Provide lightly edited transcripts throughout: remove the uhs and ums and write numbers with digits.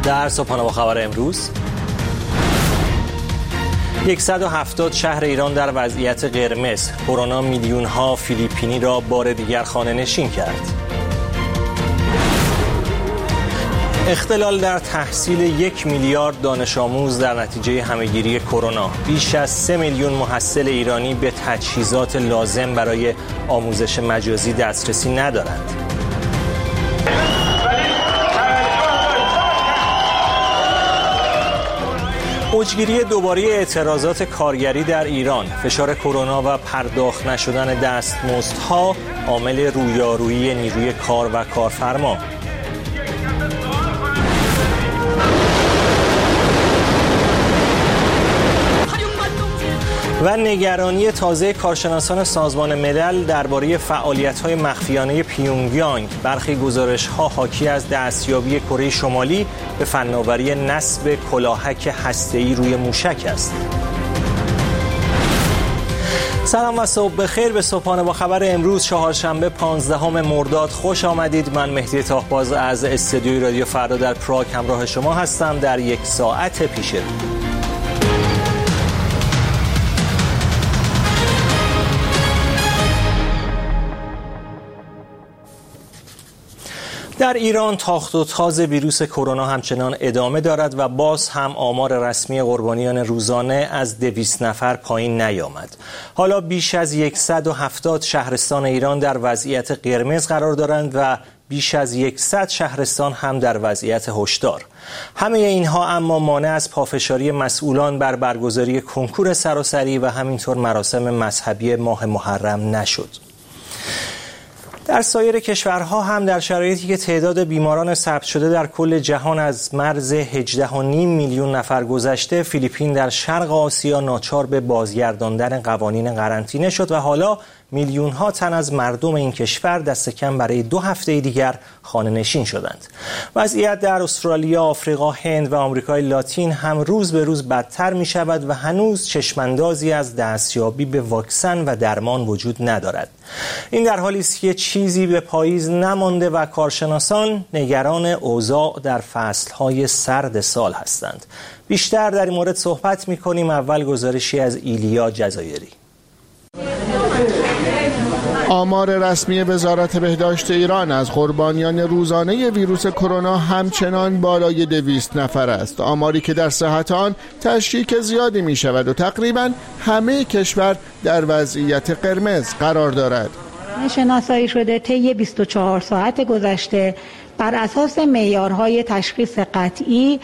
در صبحانه با خبر امروز 170 شهر ایران در وضعیت قرمز. کرونا میلیون‌ها فیلیپینی را بار دیگر خانه‌نشین کرد. اختلال در تحصیل 1 میلیارد دانش آموز در نتیجه همه‌گیری کرونا. بیش از 3 میلیون محصل ایرانی به تجهیزات لازم برای آموزش مجازی دسترسی ندارند. اوجگیری دوباره اعتراضات کارگری در ایران. فشار کرونا و پرداخت نشدن دستمزدها عامل رویارویی نیروی کار و کارفرما. و نگرانی تازه کارشناسان سازمان ملل درباره فعالیت‌های مخفیانه پیونگیانگ. برخی گزارش‌ها حاکی از دستیابی کره شمالی به فناوری نصب کلاهک هسته‌ای روی موشک است. سلام و صبح بخیر. به صبحانه با خبر امروز چهارشنبه 15 مرداد خوش آمدید. من مهدی تاهباز از استودیوی رادیو فردا در پراگ همراه شما هستم در یک ساعت پیش رو. در ایران تاخت و تاز ویروس کرونا همچنان ادامه دارد و باز هم آمار رسمی قربانیان روزانه از 200 نفر پایین نیامد. حالا بیش از 170 شهرستان ایران در وضعیت قرمز قرار دارند و بیش از 100 شهرستان هم در وضعیت هشدار. همه اینها اما مانع از پافشاری مسئولان بر برگزاری کنکور سراسری و همینطور مراسم مذهبی ماه محرم نشد. در سایر کشورها هم در شرایطی که تعداد بیماران ثبت شده در کل جهان از مرز 18.5 میلیون نفر گذشته، فیلیپین در شرق آسیا ناچار به بازگرداندن قوانین قرنطینه شد و حالا میلیون‌ها تن از مردم این کشور دست کم برای 2 هفته دیگر خانه‌نشین شدند. وضعیت در استرالیا، آفریقا، هند و آمریکای لاتین هم روز به روز بدتر می شود و هنوز چشماندازی از دستیابی به واکسن و درمان وجود ندارد. این در حالی است که چیزی به پاییز نمانده و کارشناسان نگران اوضاع در فصل‌های سرد سال هستند. بیشتر در این مورد صحبت می‌کنیم. اول گزارشی از ایلیا جزایری. آمار رسمی وزارت بهداشت ایران از قربانیان روزانه ویروس کرونا همچنان بالای 200 نفر است. آماری که در صحت آن تشکیک زیادی می شود و تقریبا همه کشور در وضعیت قرمز قرار دارد. شناسایی شده طی 24 ساعت گذشته بر اساس معیارهای تشخیص قطعی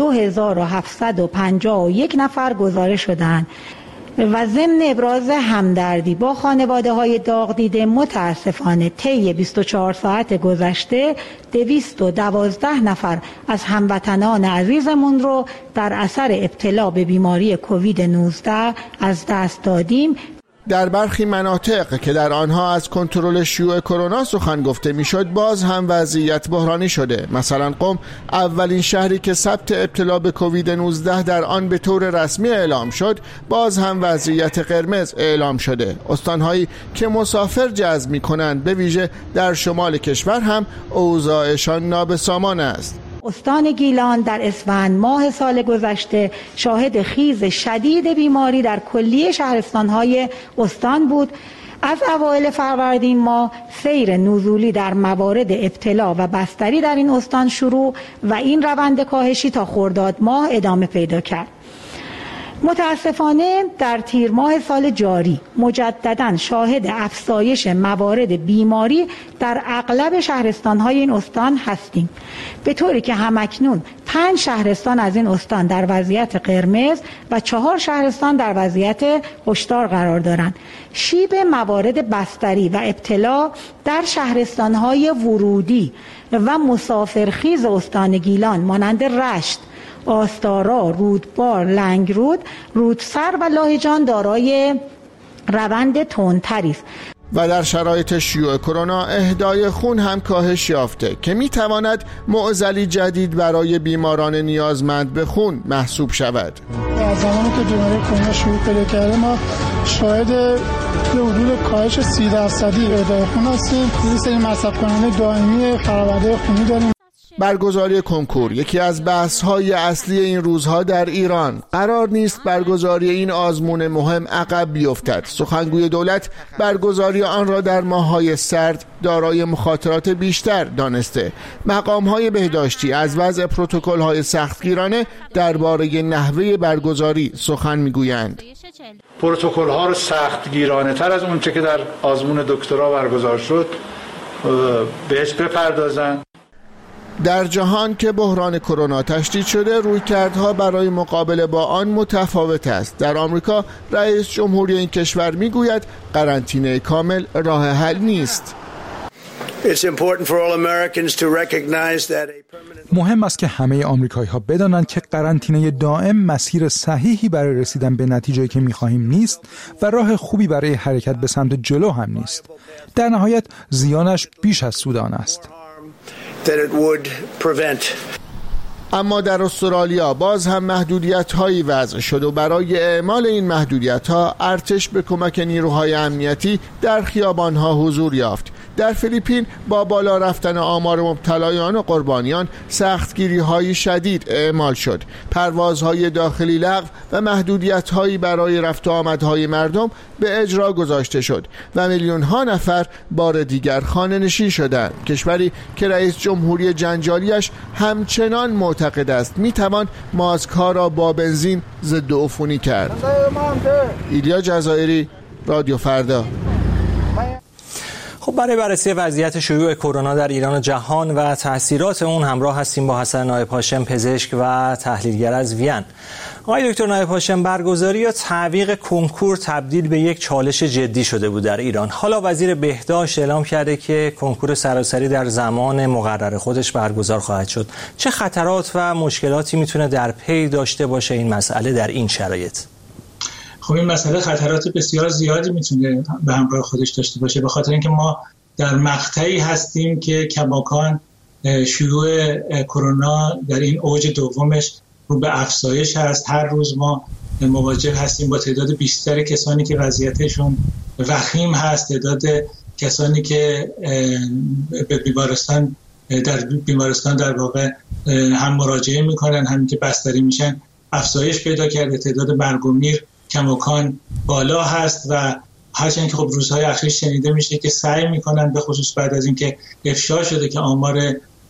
2751 نفر گزارش شدند و ضمن ابراز همدردی با خانواده های داغ دیده متاسفانه طی 24 ساعت گذشته 212 نفر از هموطنان عزیزمون رو در اثر ابتلا به بیماری کووید 19 از دست دادیم. در برخی مناطق که در آنها از کنترل شیوع کرونا سخن گفته میشد باز هم وضعیت بحرانی شده. مثلا قم، اولین شهری که ثبت ابتلا به کووید 19 در آن به طور رسمی اعلام شد، باز هم وضعیت قرمز اعلام شده. استانهایی که مسافر جذب می‌کنند به ویژه در شمال کشور هم اوضاعشان نابسامان است. استان گیلان در اسفند ماه سال گذشته شاهد خیز شدید بیماری در کلیه شهرستان‌های استان بود. از اوایل فروردین ماه سیر نزولی در موارد ابتلا و بستری در این استان شروع و این روند کاهشی تا خرداد ماه ادامه پیدا کرد. متاسفانه در تیر ماه سال جاری مجدداً شاهد افزایش موارد بیماری در اغلب شهرستان‌های این استان هستیم، به طوری که همکنون 5 شهرستان از این استان در وضعیت قرمز و 4 شهرستان در وضعیت هشدار قرار دارند. شیب موارد بستری و ابتلا در شهرستان‌های ورودی و مسافرخیز استان گیلان مانند رشت، آستارا، رودبار، لنگرود، رودسر و لاهیجان دارای روند تندتری است. و در شرایط شیوع کرونا اهدای خون هم کاهش یافته که میتواند معضلی جدید برای بیماران نیازمند به خون محسوب شود. از زمانی که بیماری کرونا شیوع پیدا کرده ما شاهد به حدود کاهش 30% اهدای خون هستیم. یه سری مصرف کننده دائمی فرآورده خونی داریم. برگزاری کنکور یکی از بحث‌های اصلی این روزها در ایران. قرار نیست برگزاری این آزمون مهم عقب بیفتد. سخنگوی دولت برگزاری آن را در ماه‌های سرد دارای مخاطرات بیشتر دانسته. مقام‌های بهداشتی از وضع پروتکل‌های سختگیرانه درباره نحوه برگزاری سخن می‌گویند. پروتکل‌ها رو سختگیرانه تر از اون چه که در آزمون دکترا برگزار شد بهش بپردازند. در جهان که بحران کرونا تشدید شده، رویکردها برای مقابله با آن متفاوت است. در آمریکا رئیس جمهوری این کشور میگوید قرنطینه کامل راه حل نیست. مهم است که همه آمریکایی‌ها بدانند که قرنطینه دائم مسیر صحیحی برای رسیدن به نتیجه‌ای که می‌خواهیم نیست و راه خوبی برای حرکت به سمت جلو هم نیست. در نهایت زیانش بیش از سود آن است. اما در استرالیا باز هم محدودیت‌هایی وضع شد و برای اعمال این محدودیت‌ها ارتش به کمک نیروهای امنیتی در خیابان‌ها حضور یافت. در فیلیپین با بالا رفتن آمار مبتلایان و قربانیان سختگیری‌های شدید اعمال شد. پروازهای داخلی لغو و محدودیت‌هایی برای رفت و آمدهای مردم به اجرا گذاشته شد و میلیون‌ها نفر بار دیگر خانه‌نشین شدند. کشوری که رئیس جمهوری جنجالیش همچنان معتقد است میتوان ماسک‌ها را با بنزین ضد عفونی کرد. ایلیا جزایری، رادیو فردا. خب برای بررسی وضعیت شیوع کرونا در ایران و جهان و تاثیرات اون همراه هستیم با حسن نایب هاشم، پزشک و تحلیلگر از وین. آقای دکتر نایب هاشم، برگزاری یا تعویق کنکور تبدیل به یک چالش جدی شده بود در ایران. حالا وزیر بهداشت اعلام کرده که کنکور سراسری در زمان مقرر خودش برگزار خواهد شد. چه خطرات و مشکلاتی میتونه در پی داشته باشه این مسئله در این شرایط؟ خب این مسئله خطرات بسیار زیادی میتونه به همراه خودش داشته باشه، به خاطر اینکه ما در مقطعی هستیم که کماکان شیوع کرونا در این اوج دومش رو به افزایش هست. هر روز ما مواجه هستیم با تعداد بیشتر کسانی که وضعیتشون وخیم هست، تعداد کسانی که به بیمارستان در واقع هم مراجعه میکنن، همین که بستری میشن افزایش پیدا کرده. تعداد مرگ و میر کماکان بالا هست و هرچند که خب روزهای اخیر شنیده میشه که سعی میکنن، به خصوص بعد از اینکه افشا شده که آمار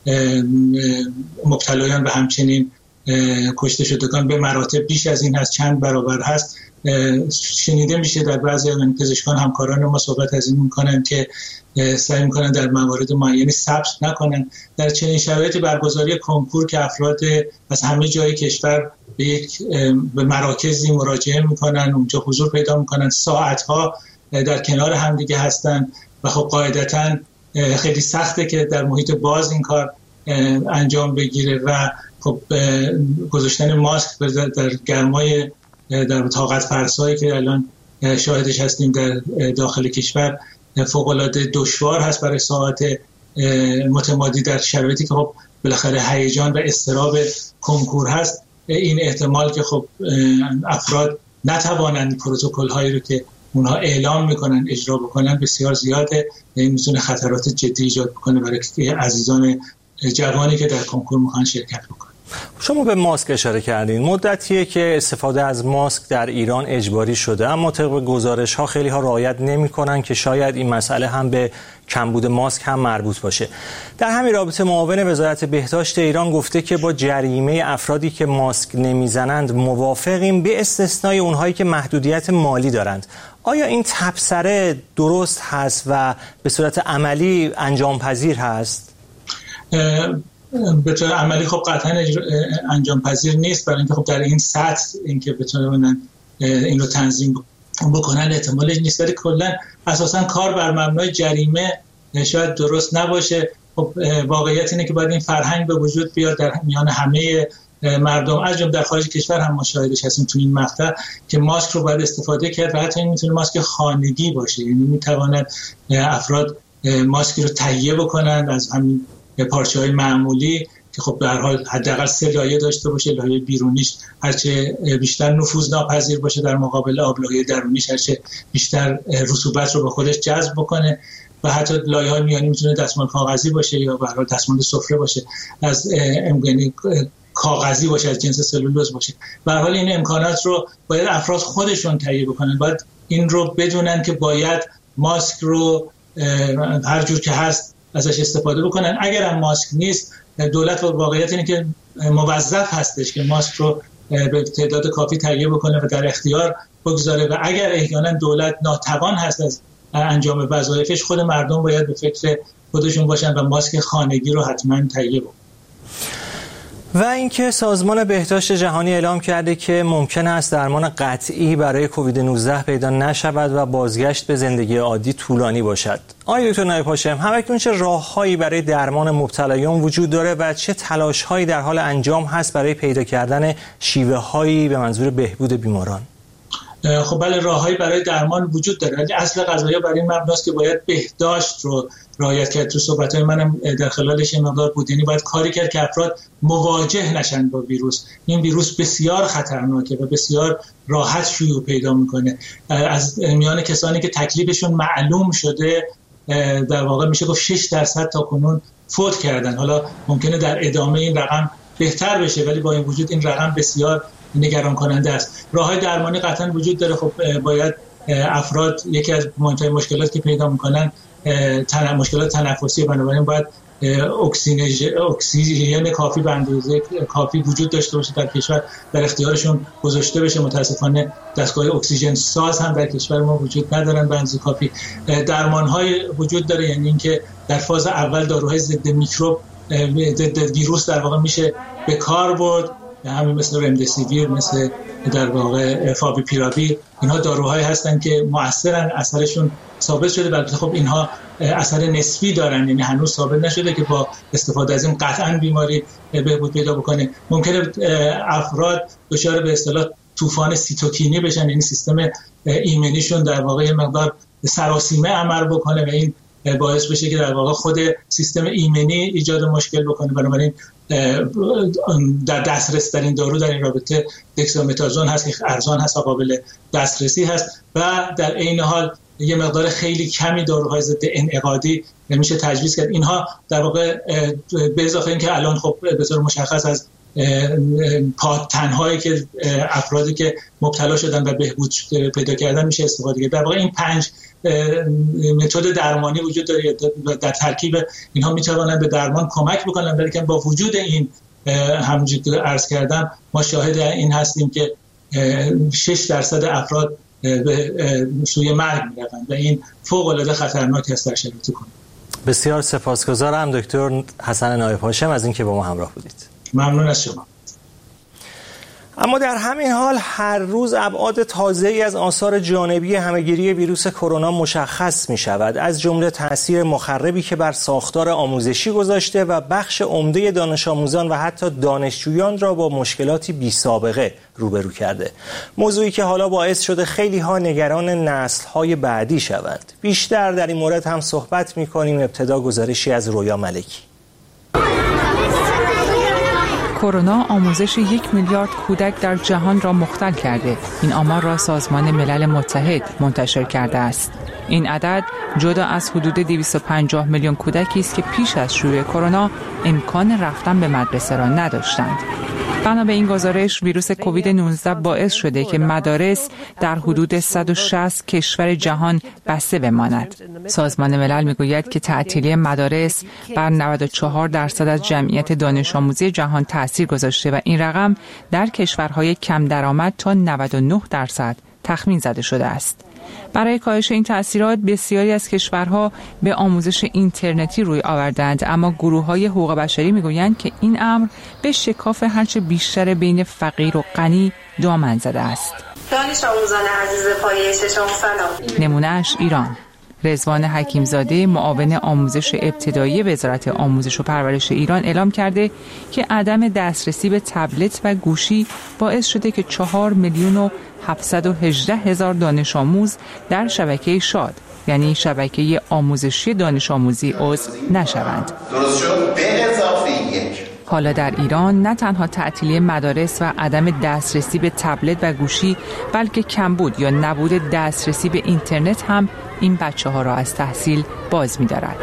مبتلایان و همچنین کشته شدگان به مراتب بیش از این هست، چند برابر هست، شنیده میشه در بعضی از پزشکان همکاران ما صحبت از این میکنن که سعی میکنن در موارد معینی ثبت نکنن. در چنین شرایطی برگزاری کنکور که افراد از همه جای کشور به مراکزی مراجعه میکنن، اونجا حضور پیدا میکنن، ساعتها در کنار هم دیگه هستن و خب قاعدتاً خیلی سخته که در محیط باز این کار انجام بگیره و خب گذاشتن ماسک در گرمای در طاقت فرسایی که الان شاهدش هستیم در داخل کشور فوق‌العاده دشوار هست برای ساعت متمادی در شرایطی که خب بالاخره هیجان و اضطراب کنکور هست. این احتمال که خب افراد نتوانند پروتکل هایی رو که اونها اعلام میکنن اجرا بکنن بسیار زیاده. این میتونه خطرات جدی ایجاد بکنه برای عزیزان جوانی که در کنکور میخوان شرکت بکنن. شما به ماسک اشاره کردین. مدتیه که استفاده از ماسک در ایران اجباری شده، اما طبق گزارش ها خیلی ها رعایت نمی‌کنن که شاید این مسئله هم به کمبود ماسک هم مربوط باشه. در همین رابطه معاون وزارت بهداشت ایران گفته که با جریمه افرادی که ماسک نمیزنند موافقیم، به استثنای اونهایی که محدودیت مالی دارند. آیا این تبصره درست هست و به صورت عملی انجام پذیر هست؟ به طور عملی خب قطعا انجام پذیر نیست، برای اینکه خب در این سطح اینکه بتونن این رو تنظیم بکنن احتمالش نیست. ولی کلا اساسا کار بر مبنای جریمه شاید درست نباشه. خب واقعیت اینه که باید این فرهنگ به وجود بیاد در میان همه مردم، از جمله در خارج کشور هم مشاهدش هستیم تو این مقطع که ماسک رو باید استفاده کرد و حتی این میتونه ماسک خانگی باشه، یعنی میتواند افراد ماسک رو تهیه بکنن از همین پارچه‌های معمولی که خب به هر حال حداقل 3 لایه داشته باشه. لایه بیرونیش هرچه بیشتر نفوذ ناپذیر باشه در مقابل آب، لایه درونیش هرچه بیشتر رطوبت رو به خودش جذب بکنه و حتی لایه‌های میانی میتونه دستمال کاغذی باشه یا به هر حال دستمال سفره باشه از یعنی کاغذی باشه، از جنس سلولوز باشه. به هر حال این امکانات رو باید افراد خودشون تهیه بکنن، باید این رو بدونن که باید ماسک رو هر جور که هست ازش استفاده بکنن. اگر هم ماسک نیست، دولت واقعیت اینه که موظف هستش که ماسک رو به تعداد کافی تهیه بکنه و در اختیار بگذاره و اگر احیانا دولت ناتوان هست از انجام وظایفش، خود مردم باید به فکر خودشون باشن و ماسک خانگی رو حتما تهیه بکنن. و اینکه سازمان بهداشت جهانی اعلام کرده که ممکن است درمان قطعی برای کووید 19 پیدا نشود و بازگشت به زندگی عادی طولانی باشد. آقای دکتر نایب هاشم، همکنون چه راههایی برای درمان مبتلایان وجود داره و چه تلاش‌هایی در حال انجام هست برای پیدا کردن شیوه‌هایی به منظور بهبود بیماران؟ خب بله، راههایی برای درمان وجود داره، ولی اصل قضیه برای این مبناست که باید بهداشت رو رعایت کرد. تو صحبت‌های منم در خلالش این مقدار بود، یعنی باید کاری کرد که افراد مواجه نشن با ویروس. این ویروس بسیار خطرناکه و بسیار راحت شیوع پیدا میکنه. از میان کسانی که تکلیفشون معلوم شده در واقع میشه گفت 6% تا کنون فوت کردن. حالا ممکنه در ادامه این رقم بهتر بشه، ولی با این وجود این رقم بسیار نگران کننده است. راههای درمانی قطعا وجود داره. خب باید افراد، یکی از مهمترین مشکلاتی که پیدا میکنن مشکلات تنفسی، بنابراین باید اکسیژن کافی به اندازه کافی وجود داشته باشه در کشور، در اختیارشون گذاشته بشه. متاسفانه دستگاه اکسیژن ساز هم در کشور ما وجود ندارن به اندازه کافی. درمان‌های وجود داره، یعنی اینکه در فاز اول داروهای ضد میکروب، ضد ویروس در واقع میشه به کار برد، همین مثل رمدسیویر، مثل در واقع فاویپیراویر. اینها داروهایی هستن که مؤثرن، اثرشون ثابت شده. البته خب اینها اثر نسبی دارن، یعنی هنوز ثابت نشده که با استفاده از این قطعا بیماری بهبود پیدا بکنه. ممکنه افراد دچار به اصطلاح طوفان سیتوکینی بشن، یعنی سیستم ایمنیشون در واقع یه مقدار سراسیمه عمل بکنه و این باعث بشه که در واقع خود سیستم ایمنی ایجاد مشکل بکنه. بنابراین در دسترس ترین دارو در این رابطه دکسامتازون هست که ارزان هست و قابل دسترسی هست و در عین حال یه مقدار خیلی کمی داروهای ضد انعقادی میشه تجویز کرد. اینها در واقع به اضافه اینکه الان خب به طور مشخص از پادتن‌هایی که افرادی که مبتلا شدن و بهبود پیدا کردن میشه استفاده کرد. در واقع این 5 متد درمانی وجود داره و در ترکیب اینها میتوانند به درمان کمک بکنن، ولی که با وجود این همونجوری که عرض کردم ما شاهد این هستیم که 6% افراد به سوی مرگ میروند و این فوق العاده خطرناک است در شرایط کنونی. بسیار سپاسگزارم دکتر حسن نایب هاشم از اینکه با ما همراه بودید. ممنون از شما. اما در همین حال هر روز ابعاد تازه‌ای از آثار جانبی همه‌گیری ویروس کرونا مشخص می شود، از جمله تأثیر مخربی که بر ساختار آموزشی گذاشته و بخش عمده دانش آموزان و حتی دانشجویان را با مشکلاتی بی سابقه روبرو کرده. موضوعی که حالا باعث شده خیلی ها نگران نسل‌های بعدی شوند. بیشتر در این مورد هم صحبت می‌کنیم. ابتدا گزارشی از رویا ملکی. کرونا آموزش 1 میلیارد کودک در جهان را مختل کرده. این آمار را سازمان ملل متحد منتشر کرده است. این عدد جدا از حدود 250 میلیون کودکی است که پیش از شیوع کرونا امکان رفتن به مدرسه را نداشتند. بنا به این گزارش ویروس کووید 19 باعث شده که مدارس در حدود 160 کشور جهان بسته بماند. سازمان ملل میگوید که تعطیلی مدارس بر 94% از جمعیت دانش آموزی جهان تاثیر گذاشته و این رقم در کشورهای کم درآمد تا 99% تخمین زده شده است. برای کاهش این تأثیرات بسیاری از کشورها به آموزش اینترنتی روی آوردند، اما گروه‌های حقوق بشری میگویند که این امر به شکاف هرچه بیشتر بین فقیر و غنی دامن زده است. دانش آموزان عزیز پایه ششم سلام. نمونه‌اش ایران. رضوان حکیمزاده معاون آموزش ابتدایی وزارت آموزش و پرورش ایران اعلام کرده که عدم دسترسی به تبلت و گوشی باعث شده که 4,718,000 دانش آموز در شبکه شاد، یعنی شبکه آموزشی دانش آموزی عضو نشوند. درست شد. به اضافه 1 حالا در ایران نه تنها تعطیلی مدارس و عدم دسترسی به تبلت و گوشی، بلکه کمبود یا نبود دسترسی به اینترنت هم این بچه‌ها را از تحصیل باز می‌دارد.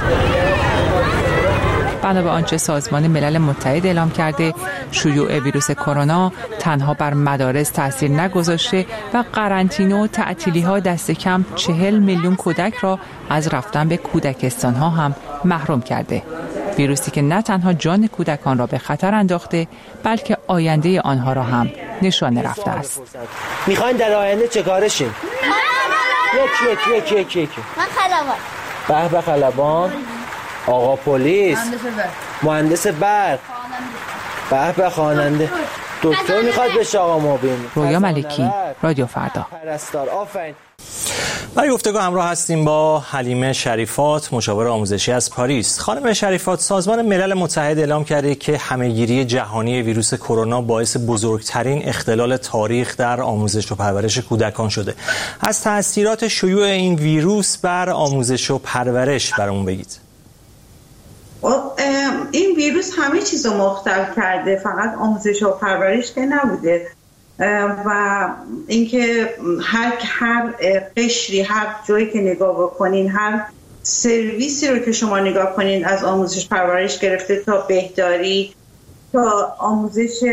بنا به آنچه سازمان ملل متحد اعلام کرده، شیوع ویروس کرونا تنها بر مدارس تاثیر نگذاشته و قرنطینه و تعطیلی‌ها دست کم 40 میلیون کودک را از رفتن به کودکستان‌ها هم محروم کرده. ویروسی که نه تنها جان کودکان را به خطر انداخته، بلکه آینده آنها را هم نشانه رفته است. میخواین در آینده چه کارشین؟ یک. من خلبان. به خلبان. آقا پلیس. مهندس برق. به خواننده. دکتر میخواد بشه آقا مبین. رویا ملکی، رادیو فردا. برای گفتگو همراه هستیم با حلیمه شریفات، مشاور آموزشی از پاریس. خانم شریفات، سازمان ملل متحد اعلام کرده که همه‌گیری جهانی ویروس کرونا باعث بزرگترین اختلال تاریخ در آموزش و پرورش کودکان شده. از تأثیرات شیوع این ویروس بر آموزش و پرورش برامون بگید. این ویروس همه چیز رو مختل کرده، فقط آموزش و پرورش که نبوده و اینکه هر قشری، هر جایی که نگاه بکنین، هر سرویسی رو که شما نگاه کنین، از آموزش پرورش گرفته تا بهداری، تا آموزش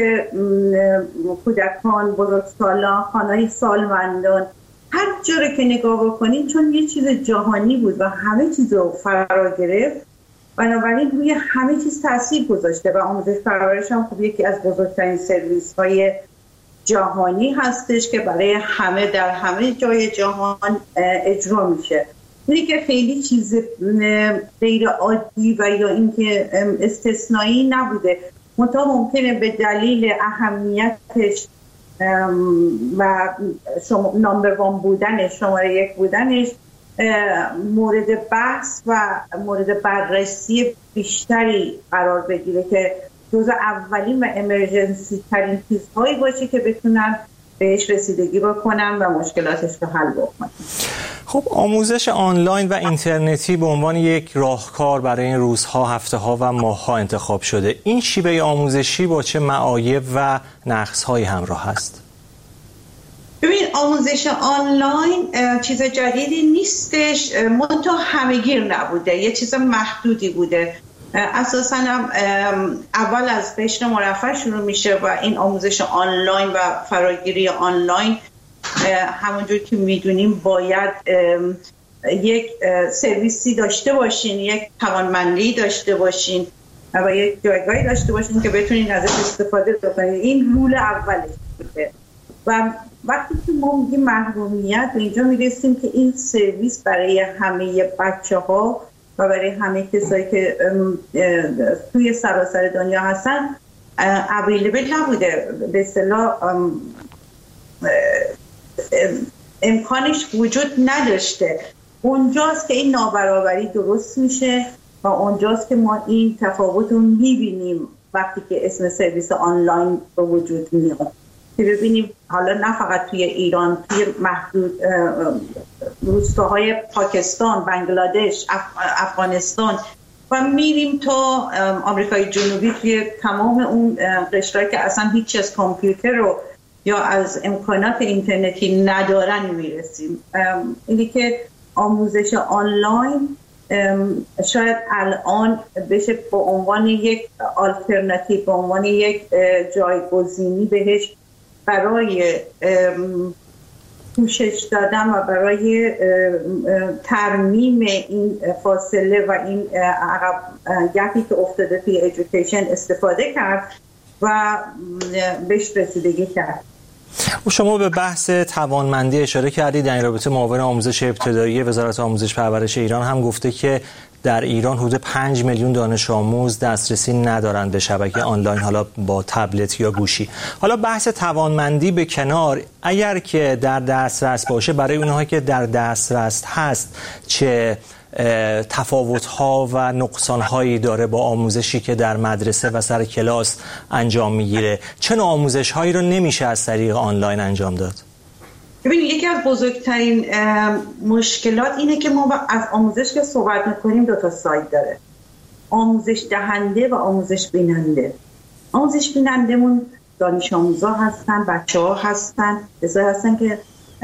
کودکان، بزرگسالان، خانه‌های سالمندان، هر جا رو که نگاه بکنین، چون یه چیز جهانی بود و همه چیز رو فرا گرفت، بنابراین روی همه چیز تاثیر گذاشته و آموزش پرورش هم خب یکی از بزرگترین سرویس های جهانی هستش که برای همه در همه جای جهان اجرا میشه. اینی که خیلی چیز غیر عادی و یا اینکه استثنایی نبوده، منتها ممکنه به دلیل اهمیتش و نمبر 1 بودنش، شماره 1 بودنش، مورد بحث و مورد بررسی بیشتری قرار بگیره که جزء اولین و امرجنسی ترین چیزهایی باشه که بتونن بهش رسیدگی بکنن و مشکلاتش رو حل بکنن. خب آموزش آنلاین و اینترنتی به عنوان یک راهکار برای این روزها، هفته‌ها و ماه‌ها انتخاب شده. این شیوه آموزشی با چه معایب و نقص‌هایی همراه است؟ ببین، آموزش آنلاین چیز جدیدی نیستش، منتها همه‌گیر نبوده، یه چیز محدودی بوده. اساساً اول از قشر مرفه شروع میشه و این آموزش آنلاین و فراگیری آنلاین همونجور که میدونیم باید یک سرویسی داشته باشین، یک توانمندی داشته باشین و یک جایگاهی داشته باشین که بتونین ازش استفاده بکنین. این رول اولش بوده و وقتی که ما میگیم محرومیت، به اینجا میرسیم که این سرویس برای همه بچه‌ها و برای همه کسایی که توی سراسر دنیا هستن اویلیبل نبوده، به اصطلاح امکانش وجود نداشته. اونجاست که این نابرابری درست میشه و اونجاست که ما این تفاوت رو میبینیم وقتی که اسم سرویس آنلاین به وجود میاد، که ببینیم حالا نه فقط توی ایران، توی محدود روستاهای پاکستان، بنگلادش، افغانستان و میریم تا آمریکای جنوبی، توی تمام اون قشرهایی که اصلا هیچ از کامپیوتر رو یا از امکانات اینترنتی ندارن میرسیم. اینی که آموزش آنلاین شاید الان بشه به عنوان یک آلترناتیو، به عنوان یک جایگزینی بهش برای پوشش دادن و برای ترمیم این فاصله و این عقب گپی که افتاده توی ایژوکیشن استفاده کرد و بهش رسیدگی کرد. شما به بحث توانمندی اشاره کردید. در این رابطه معاون آموزش ابتدایی وزارت آموزش پرورش ایران هم گفته که در ایران حدود 5 میلیون دانش آموز دسترسی ندارند به شبکه آنلاین، حالا با تبلت یا گوشی. حالا بحث توانمندی به کنار، اگر که در دسترس باشه، برای اونها که در دسترس هست چه تفاوت‌ها و نقصان‌هایی داره با آموزشی که در مدرسه و سر کلاس انجام میگیره؟ چه نوع آموزش‌هایی رو نمیشه از طریق آنلاین انجام داد؟ ببینید، یکی از بزرگترین مشکلات اینه که ما از آموزش که صحبت میکنیم 2 تا ساید داره: آموزش دهنده و آموزش بیننده. آموزش بینندمون دانش آموزا هستن، بچه‌ها هستن، کسایی هستن که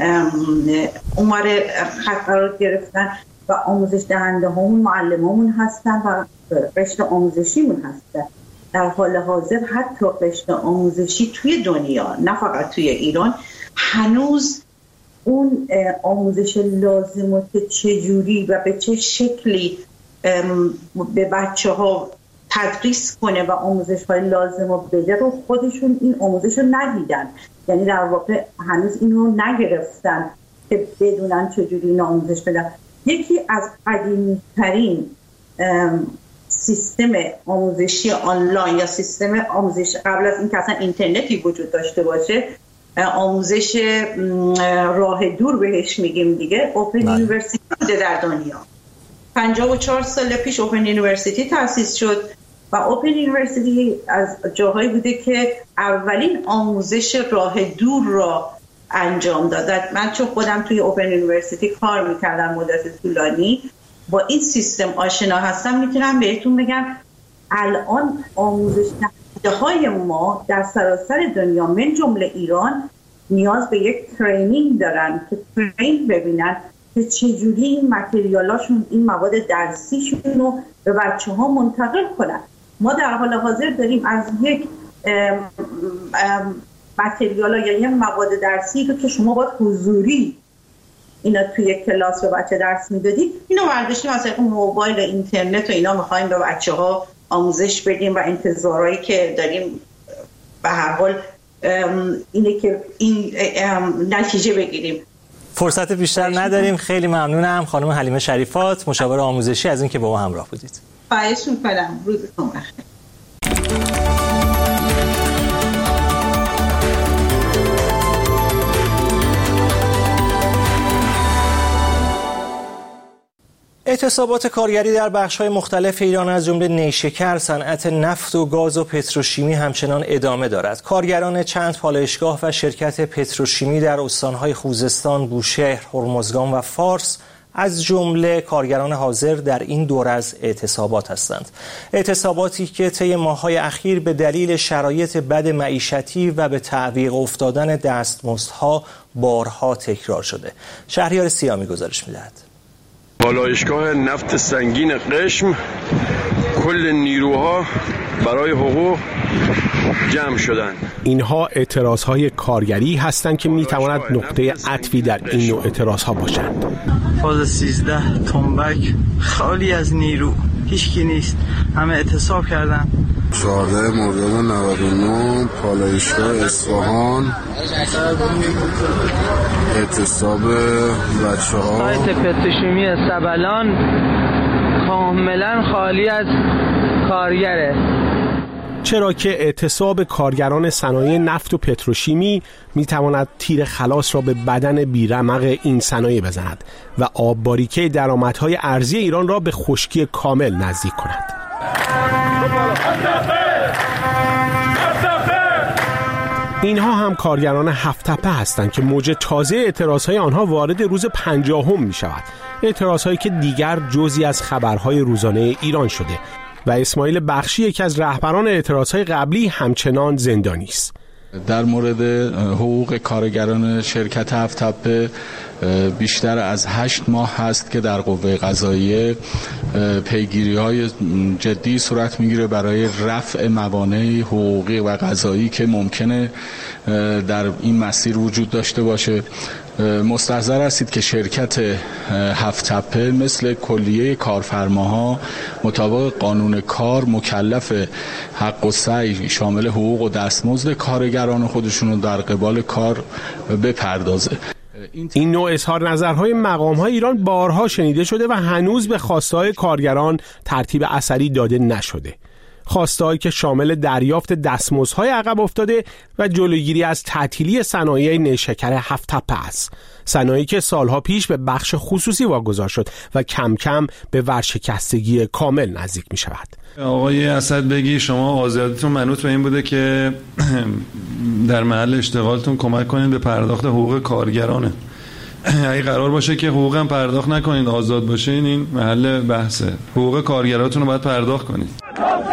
عمر خط قرار گرفتن و آموزش دهنده همون معلمامون هستن و رشته آموزشیمون هستن. در حال حاضر حتی رشته آموزشی توی دنیا، نه فقط توی ایران، هنوز اون آموزش لازم و که چجوری و به چه شکلی به بچه ها تدریس کنه و آموزش های لازم رو بده رو خودشون این آموزش رو ندیدن. یعنی در واقع هنوز این رو نگرفتن که بدونن چجوری این آموزش بدن. یکی از قدیمی ترین سیستم آموزشی آنلاین یا سیستم آموزش قبل از این که اصلا اینترنتی وجود داشته باشه، آموزش راه دور بهش میگیم دیگه، اوپن یونیورسیتی بوده در دنیا. 54 سال پیش اوپن یونیورسیتی تأسیس شد و اوپن یونیورسیتی از جاهایی بوده که اولین آموزش راه دور را انجام داد. من چون خودم توی اوپن یونیورسیتی کار میکردم مدت طولانی، با این سیستم آشنا هستم، میتونم بهتون بگم الان آموزش دهنده ما در سراسر دنیا من جمله ایران نیاز به یک ترینینگ دارن که ترین ببینن که چجوری این متریالاشون، این مواد درسیشون رو به بچه ها منتقل کنن. ما در حال حاضر داریم از یک متریالا یا یک مواد درسی رو که شما باید حضوری اینا توی کلاس به بچه درس میدادید، اینو برداشتیم از اون موبایل اینترنت و اینا میخوایم به بچه ها آموزش بدیم و انتظارهایی که داریم به هر حال اینه که این نتیجه بگیریم. فرصت بیشتر نداریم. خیلی ممنونم خانم حلیمه شریفات، مشاور آموزشی، از اینکه با ما همراه بودید. خواهش می‌کنم. روزتون بخیر. اعتصابات کارگری در بخش‌های مختلف ایران از جمله نیشکر، صنعت نفت و گاز و پتروشیمی همچنان ادامه دارد. کارگران چند پالایشگاه و شرکت پتروشیمی در استان‌های خوزستان، بوشهر، هرمزگان و فارس از جمله کارگران حاضر در این دور از اعتصابات هستند. اعتصاباتی که طی ماه‌های اخیر به دلیل شرایط بد معیشتی و به تعویق افتادن دستمزدها بارها تکرار شده. شهریار سیامی گزارش می‌دهد. پالایشگاه نفت سنگین قشم کل نیروها برای حقوق جمع شدند. اینها اعتراضهای کارگری هستند که میتواند نقطه عطفی در این نوع اعتراضها باشند. فاز 13 تنبک خالی از نیرو، هیچکی نیست، همه اعتصاب کردن. 14 مرداد 99 پالایشگاه اصفهان اعتصاب بچه‌ها. سایت پتروشیمی سبلان کاملا خالی از کارگره. چرا که اعتصاب کارگران صنایع نفت و پتروشیمی میتواند تیر خلاص را به بدن بیرمق این صنایع بزند و آب‌باریکه درآمدهای ارزی ایران را به خشکی کامل نزدیک کند. اینها هم کارگران هفت‌تپه هستند که موج تازه اعتراضهای آنها وارد روز 50 می شود. اعتراضهایی که دیگر جزئی از خبرهای روزانه ایران شده و اسماعیل بخشی یکی از رهبران اعتراضهای قبلی همچنان زندانی است. در مورد حقوق کارگران شرکت هفت‌تپه بیشتر از 8 ماه هست که در قوه قضاییه پیگیری‌های جدی صورت می‌گیره برای رفع موانع حقوقی و قضایی که ممکنه در این مسیر وجود داشته باشه. مستحضر هستید که شرکت هفت‌تپه مثل کلیه کارفرماها مطابق قانون کار مکلف حق و سعی شامل حقوق و دستمزد کارگران خودشون رو در قبال کار بپردازه. این نوع اظهار نظرهای مقام‌های ایران بارها شنیده شده و هنوز به خواسته‌های کارگران ترتیب اثری داده نشده. خواسته‌هایی که شامل دریافت دستمزدهای عقب افتاده و جلوگیری از تعطیلی صنایع نیشکر هفت‌تپه است. صنایعی که سالها پیش به بخش خصوصی واگذار شد و کم کم به ورشکستگی کامل نزدیک می شود. آقای اسدبگی، شما آزادیتون منوط به این بوده که در محل اشتغالتون کمک کنید به پرداخت حقوق کارگرانه. اگه قرار باشه که حقوقم پرداخت نکنید، آزاد باشین، این محل بحثه. حقوق کارگراتون رو باید پرداخت کنید.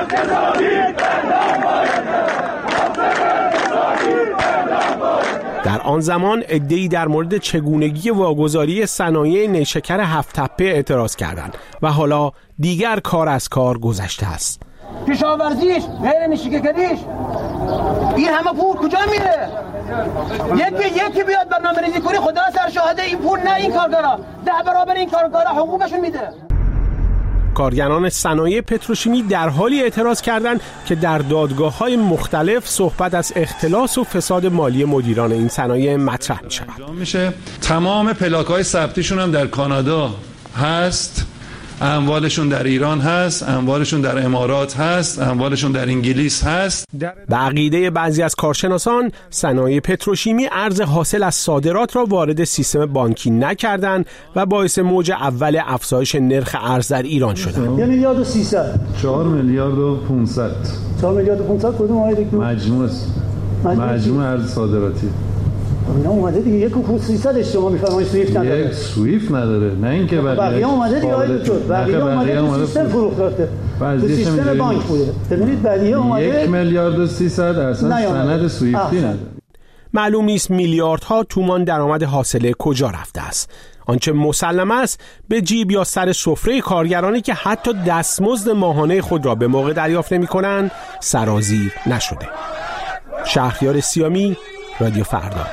در آن زمان عده‌ای در مورد چگونگی واگذاری صنایع نیشکر هفت تپه اعتراض کردند و حالا دیگر کار از کار گذشته است. کشاورزیش، غیر نیشکریش، این همه پول کجا میره؟ یکی بیاد برنامه‌ریزی کنه، خدا سر شاهده این پول نه این کارگرا 10 برابر این کارگرا حقوقشون میده. کارگران صنایع پتروشیمی در حالی اعتراض کردند که در دادگاه‌های مختلف صحبت از اختلاس و فساد مالی مدیران این صنایع مطرح می‌شود. تمام پلاک‌های ثبتیشون هم در کانادا هست، اموالشون در ایران هست، اموالشون در امارات هست، اموالشون در انگلیس هست. به عقیده بعضی از کارشناسان، صنایع پتروشیمی ارز حاصل از صادرات را وارد سیستم بانکی نکردند و باعث موج اول افزایش نرخ ارز در ایران شدند. 1 میلیارد و 300 4 میلیارد و 500 4 میلیارد و 500 کدوم آقای دکتر؟ مجموع ارز صادراتی. اینا اومده دیگه 1 و 300 شما میفرمایید سویفت نداره. یک سویفت نداره، نه اینکه بقیه اومده دیگه آقای دکتر، بقیه اومده سیستم فروخت داده. تو سیستم بانک بوده. ببینید بقیه اومده 1 میلیارد و 300 اصلا سند سویفتی نداره. معلوم نیست میلیاردها تومان درآمد حاصله کجا رفته است. آنچه مسلم است به جیب یا سر سفره کارگرانی که حتی دستمزد ماهانه خود را به موقع دریافت نمی‌کنند سرازیر نشده. شهریار سیامی، رادیو فردا.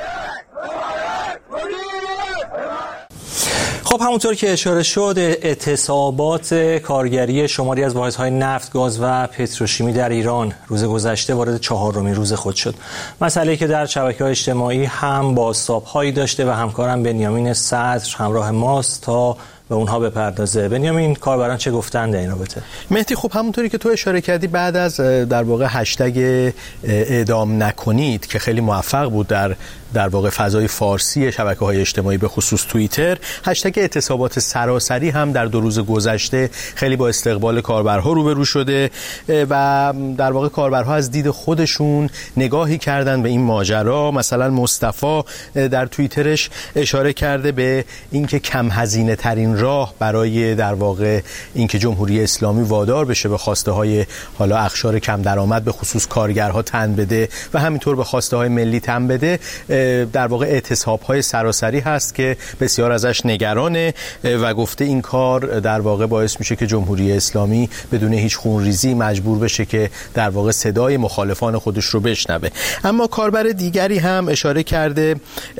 خب همونطور که اشاره شد، اعتصابات کارگری شماری از واحدهای نفت، گاز و پتروشیمی در ایران روز گذشته وارد 4مین روز خود شد. مسئله‌ای که در شبکه‌های اجتماعی هم بازتاب‌هایی داشته و همکارم بنیامین صدر همراه ماست تا به اونها بپردازه. بنیامین، کاربران چه گفتند در این رابطه؟ مهدی، خب همونطوری که تو اشاره کردی، بعد از در واقع هشتگ اعدام نکنید که خیلی موفق بود در واقع فضای فارسی شبکه‌های اجتماعی به خصوص توییتر، هشتگ اعتصابات سراسری هم در 2 روز گذشته خیلی با استقبال کاربرها روبرو شده و در واقع کاربرها از دید خودشون نگاهی کردن به این ماجرا. مثلا مصطفی در توییترش اشاره کرده به اینکه کم هزینه ترین راه برای در واقع اینکه جمهوری اسلامی وادار بشه به خواسته های حالا اقشار کم درآمد به خصوص کارگرها تن بده و همینطور به خواسته های ملی تن بده، در واقع اعتصاب‌های سراسری هست که بسیار ازش نگرانه و گفته این کار در واقع باعث میشه که جمهوری اسلامی بدون هیچ خونریزی مجبور بشه که در واقع صدای مخالفان خودش رو بشنوه. اما کاربر دیگری هم اشاره کرده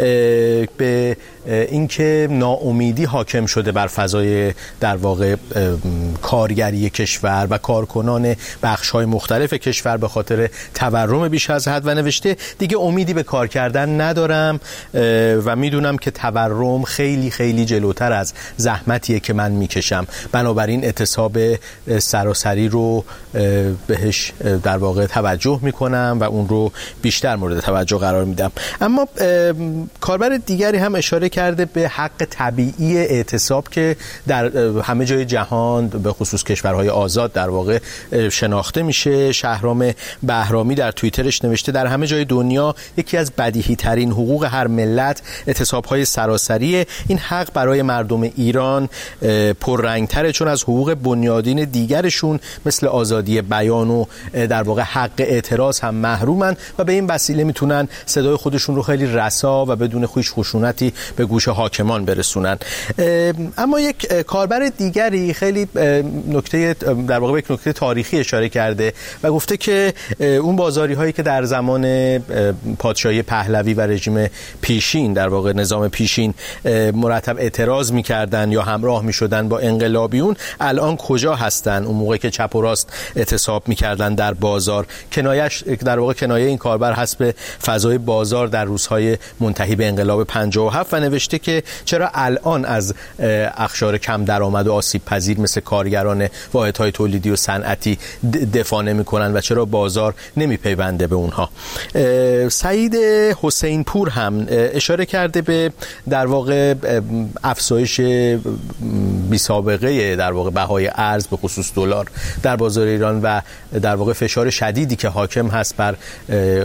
به اینکه ناامیدی حاکم شده بر فضای در واقع کارگری کشور و کارکنان بخش‌های مختلف کشور به خاطر تورم بیش از حد و نوشته دیگه امیدی به کار کردن ندارم و میدونم که تورم خیلی خیلی جلوتر از زحمتیه که من میکشم، بنابراین اعتصاب سراسری رو بهش در واقع توجه میکنم و اون رو بیشتر مورد توجه قرار میدم. اما کاربر دیگری هم اشاره کرده به حق طبیعی اعتصاب که در همه جای جهان به خصوص کشورهای آزاد در واقع شناخته میشه. شهرام بهرامی در توییترش نوشته در همه جای دنیا یکی از بدیهی ترین حقوق هر ملت اعتصاب‌های سراسریه. این حق برای مردم ایران پررنگ‌تره چون از حقوق بنیادین دیگرشون مثل آزادی بیان و در واقع حق اعتراض هم محرومن و به این وسیله میتونن صدای خودشون رو خیلی رسا و بدون هیچ خشونتی به گوش حاکمان برسونن. اما یک کاربر دیگری خیلی نکته در واقع یک نکته تاریخی اشاره کرده و گفته که اون بازاری هایی که در زمان پادشاهی پهلوی و رژیم پیشین در واقع نظام پیشین مرتب اعتراض می‌کردن یا همراه می‌شدن با انقلابیون الان کجا هستن؟ اون موقع که چپ و راست اعتصاب می‌کردن در بازار. کنایش در واقع کنایه این کاربر هست به فضای بازار در روزهای منتهی به انقلاب 57 و نوشته که چرا الان از اقشار کم درآمد و آسیب پذیر مثل کارگران واحدهای تولیدی و صنعتی دفاع نمی‌کنن و چرا بازار نمی‌پیونده به اونها. سعید حسین پور هم اشاره کرده به در واقع افزایش بی سابقه در واقع بهای ارز به خصوص دلار در بازار ایران و در واقع فشار شدیدی که حاکم هست بر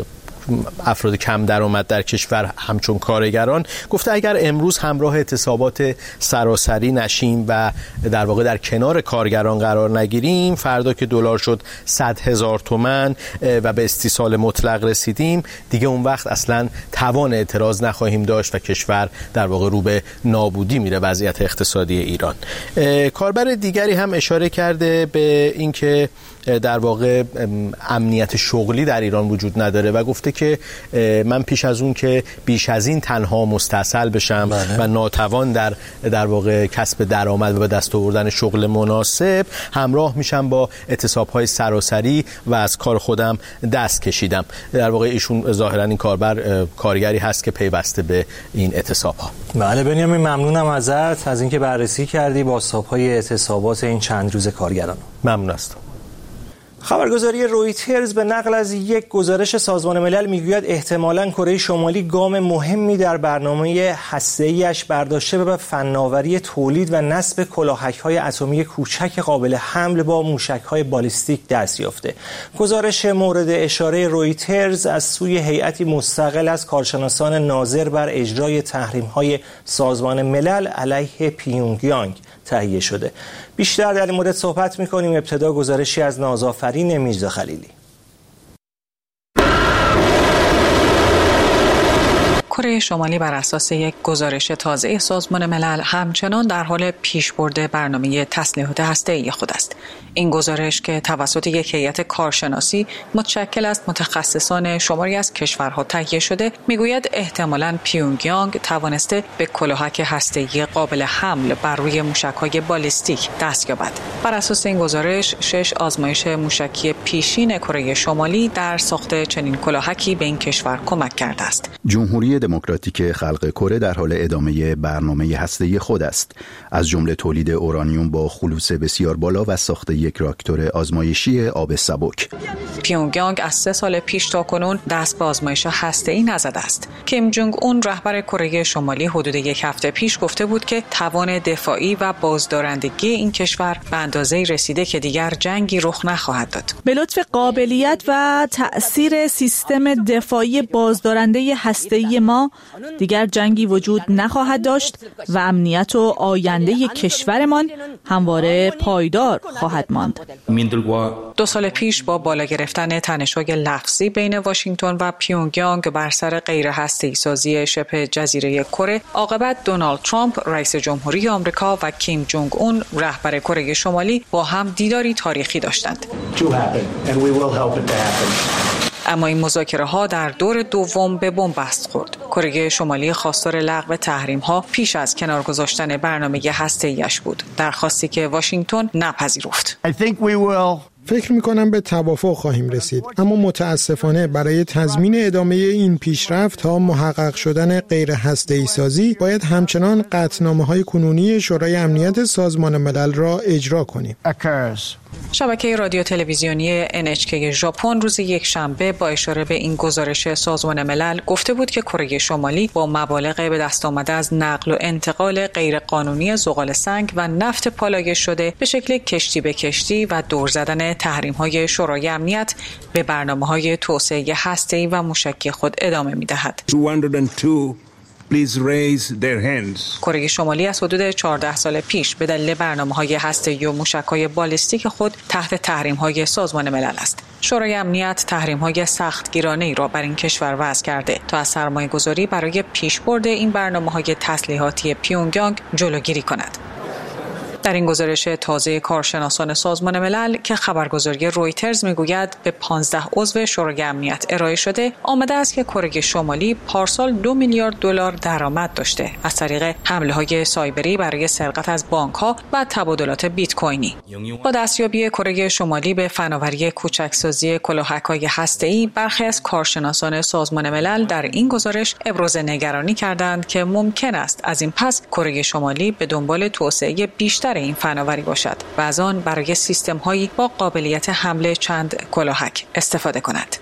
افراد کم درآمد در کشور همچون کارگران، گفته اگر امروز همراه اعتصابات سراسری نشیم و در واقع در کنار کارگران قرار نگیریم، فردا که دلار شد 100,000 تومان و به استیصال مطلق رسیدیم، دیگه اون وقت اصلا توان اعتراض نخواهیم داشت و کشور در واقع رو به نابودی میره وضعیت اقتصادی ایران. کاربر دیگری هم اشاره کرده به اینکه در واقع امنیت شغلی در ایران وجود نداره و گفته که من پیش از اون که بیش از این تنها مستاصل بشم و ناتوان در واقع کسب درآمد و به دست آوردن شغل مناسب، همراه میشم با اعتصاب‌های سراسری و از کار خودم دست کشیدم. در واقع ایشون ظاهرا این کاربر کارگری هست که پیوسته به این اعتصاب‌ها. بله بنیامین، ممنونم ازت از اینکه بررسی کردی بازتاب‌های اعتصابات این چند روز کارگران. ممنون هستم. خبرگزاری رویترز به نقل از یک گزارش سازمان ملل میگوید احتمالاً کره شمالی گام مهمی در برنامه هسته‌ایش برداشته به فناوری تولید و نصب کلاهک‌های اتمی کوچک قابل حمل با موشک‌های بالیستیک دست یافته. گزارش مورد اشاره رویترز از سوی هیئتی مستقل از کارشناسان ناظر بر اجرای تحریم‌های سازمان ملل علیه پیونگیانگ تهیه شده. بیشتر در این مورد صحبت می‌کنیم. ابتدا گزارشی از نازآفرین میرزا خلیلی. کره شمالی بر اساس یک گزارش تازه سازمان ملل همچنان در حال پیشبرد برنامه تسلیحات هسته‌ای خود است. این گزارش که توسط یک هیئت کارشناسی متشکل از متخصصان شماری از کشورها تهیه شده، میگوید احتمالاً پیونگیانگ توانسته به کلاهک هسته‌ای قابل حمل بر روی موشک‌های بالیستیک دست یابد. بر اساس این گزارش 6 آزمایش موشکی پیشین کره شمالی در ساخت چنین کلاهکی به این کشور کمک کرده است. جمهوری دموکراتیک خلق کره در حال ادامه برنامه هسته‌ای خود است، از جمله تولید اورانیوم با خلوص بسیار بالا و ساخت یک راکتور آزمایشی آب سبک. پیونگیانگ از 3 سال پیش تا کنون دست به آزمایش هسته‌ای نزده است. کیم جونگ اون رهبر کره شمالی حدود 1 هفته پیش گفته بود که توان دفاعی و بازدارندگی این کشور به اندازه‌ای رسیده که دیگر جنگی رخ نخواهد داد. به لطف قابلیت و تأثیر سیستم دفاعی بازدارنده هسته‌ای ما دیگر جنگی وجود نخواهد داشت و امنیت و آینده کشورمان همواره پایدار خواهد ماند. 2 سال پیش با بالا گرفتن تنش‌های لفظی بین واشنگتن و پیونگیانگ بر سر غیر هسته‌ای سازی شبه جزیره کره، عاقبت دونالد ترامپ رئیس جمهوری آمریکا و کیم جونگ اون رهبر کره شمالی با هم دیداری تاریخی داشتند. اما این مذاکره‌ها در دور دوم به بنبست خورد. کره شمالی خواستار لغو تحریم‌ها پیش از کنار گذاشتن برنامه هسته‌ایش بود، درخواستی که واشنگتن نپذیرفت. فکر می‌کنم به توافق خواهیم رسید، اما متاسفانه برای تضمین ادامه این پیشرفت تا محقق شدن غیر هسته‌ای سازی باید همچنان قطعنامه‌های کنونی شورای امنیت سازمان ملل را اجرا کنیم. شبکه رادیو تلویزیونی NHK ژاپن روز یکشنبه با اشاره به این گزارش سازمان ملل گفته بود که کره شمالی با مبالغ به دست آمده از نقل و انتقال غیرقانونی زغال سنگ و نفت پالایش شده به شکل کشتی به کشتی و دور زدن تحریم‌های شورای امنیت به برنامه‌های توسعه هسته‌ای و موشکی خود ادامه می‌دهد. کره شمالی از حدود 14 سال پیش به دلیل برنامه‌های هسته‌ای و موشک‌های بالیستیک خود تحت تحریم‌های سازمان ملل است. شورای امنیت تحریم‌های سختگیرانه‌ای را بر این کشور وضع کرده تا از سرمایه‌گذاری برای پیشبرد این برنامه‌های تسلیحاتی پیونگیانگ جلوگیری کند. در این گزارش تازه کارشناسان سازمان ملل که خبرگزاری رویترز میگوید به 15 عضو شورای امنیت ارائه شده، آمده است که کره شمالی پارسال 2 میلیارد دلار درآمد داشته از طریق حمله‌های سایبری برای سرقت از بانک‌ها و تبادلات بیت کوینی. با دستیابی کره شمالی به فناوری کوچکسازی کلاهک‌های هسته‌ای، برخی از کارشناسان سازمان ملل در این گزارش ابراز نگرانی کردند که ممکن است از این پس کره شمالی به دنبال توسعه بیشتر این فناوری باشد و از آن برای سیستم‌هایی با قابلیت حمل چند کلاهک استفاده کند.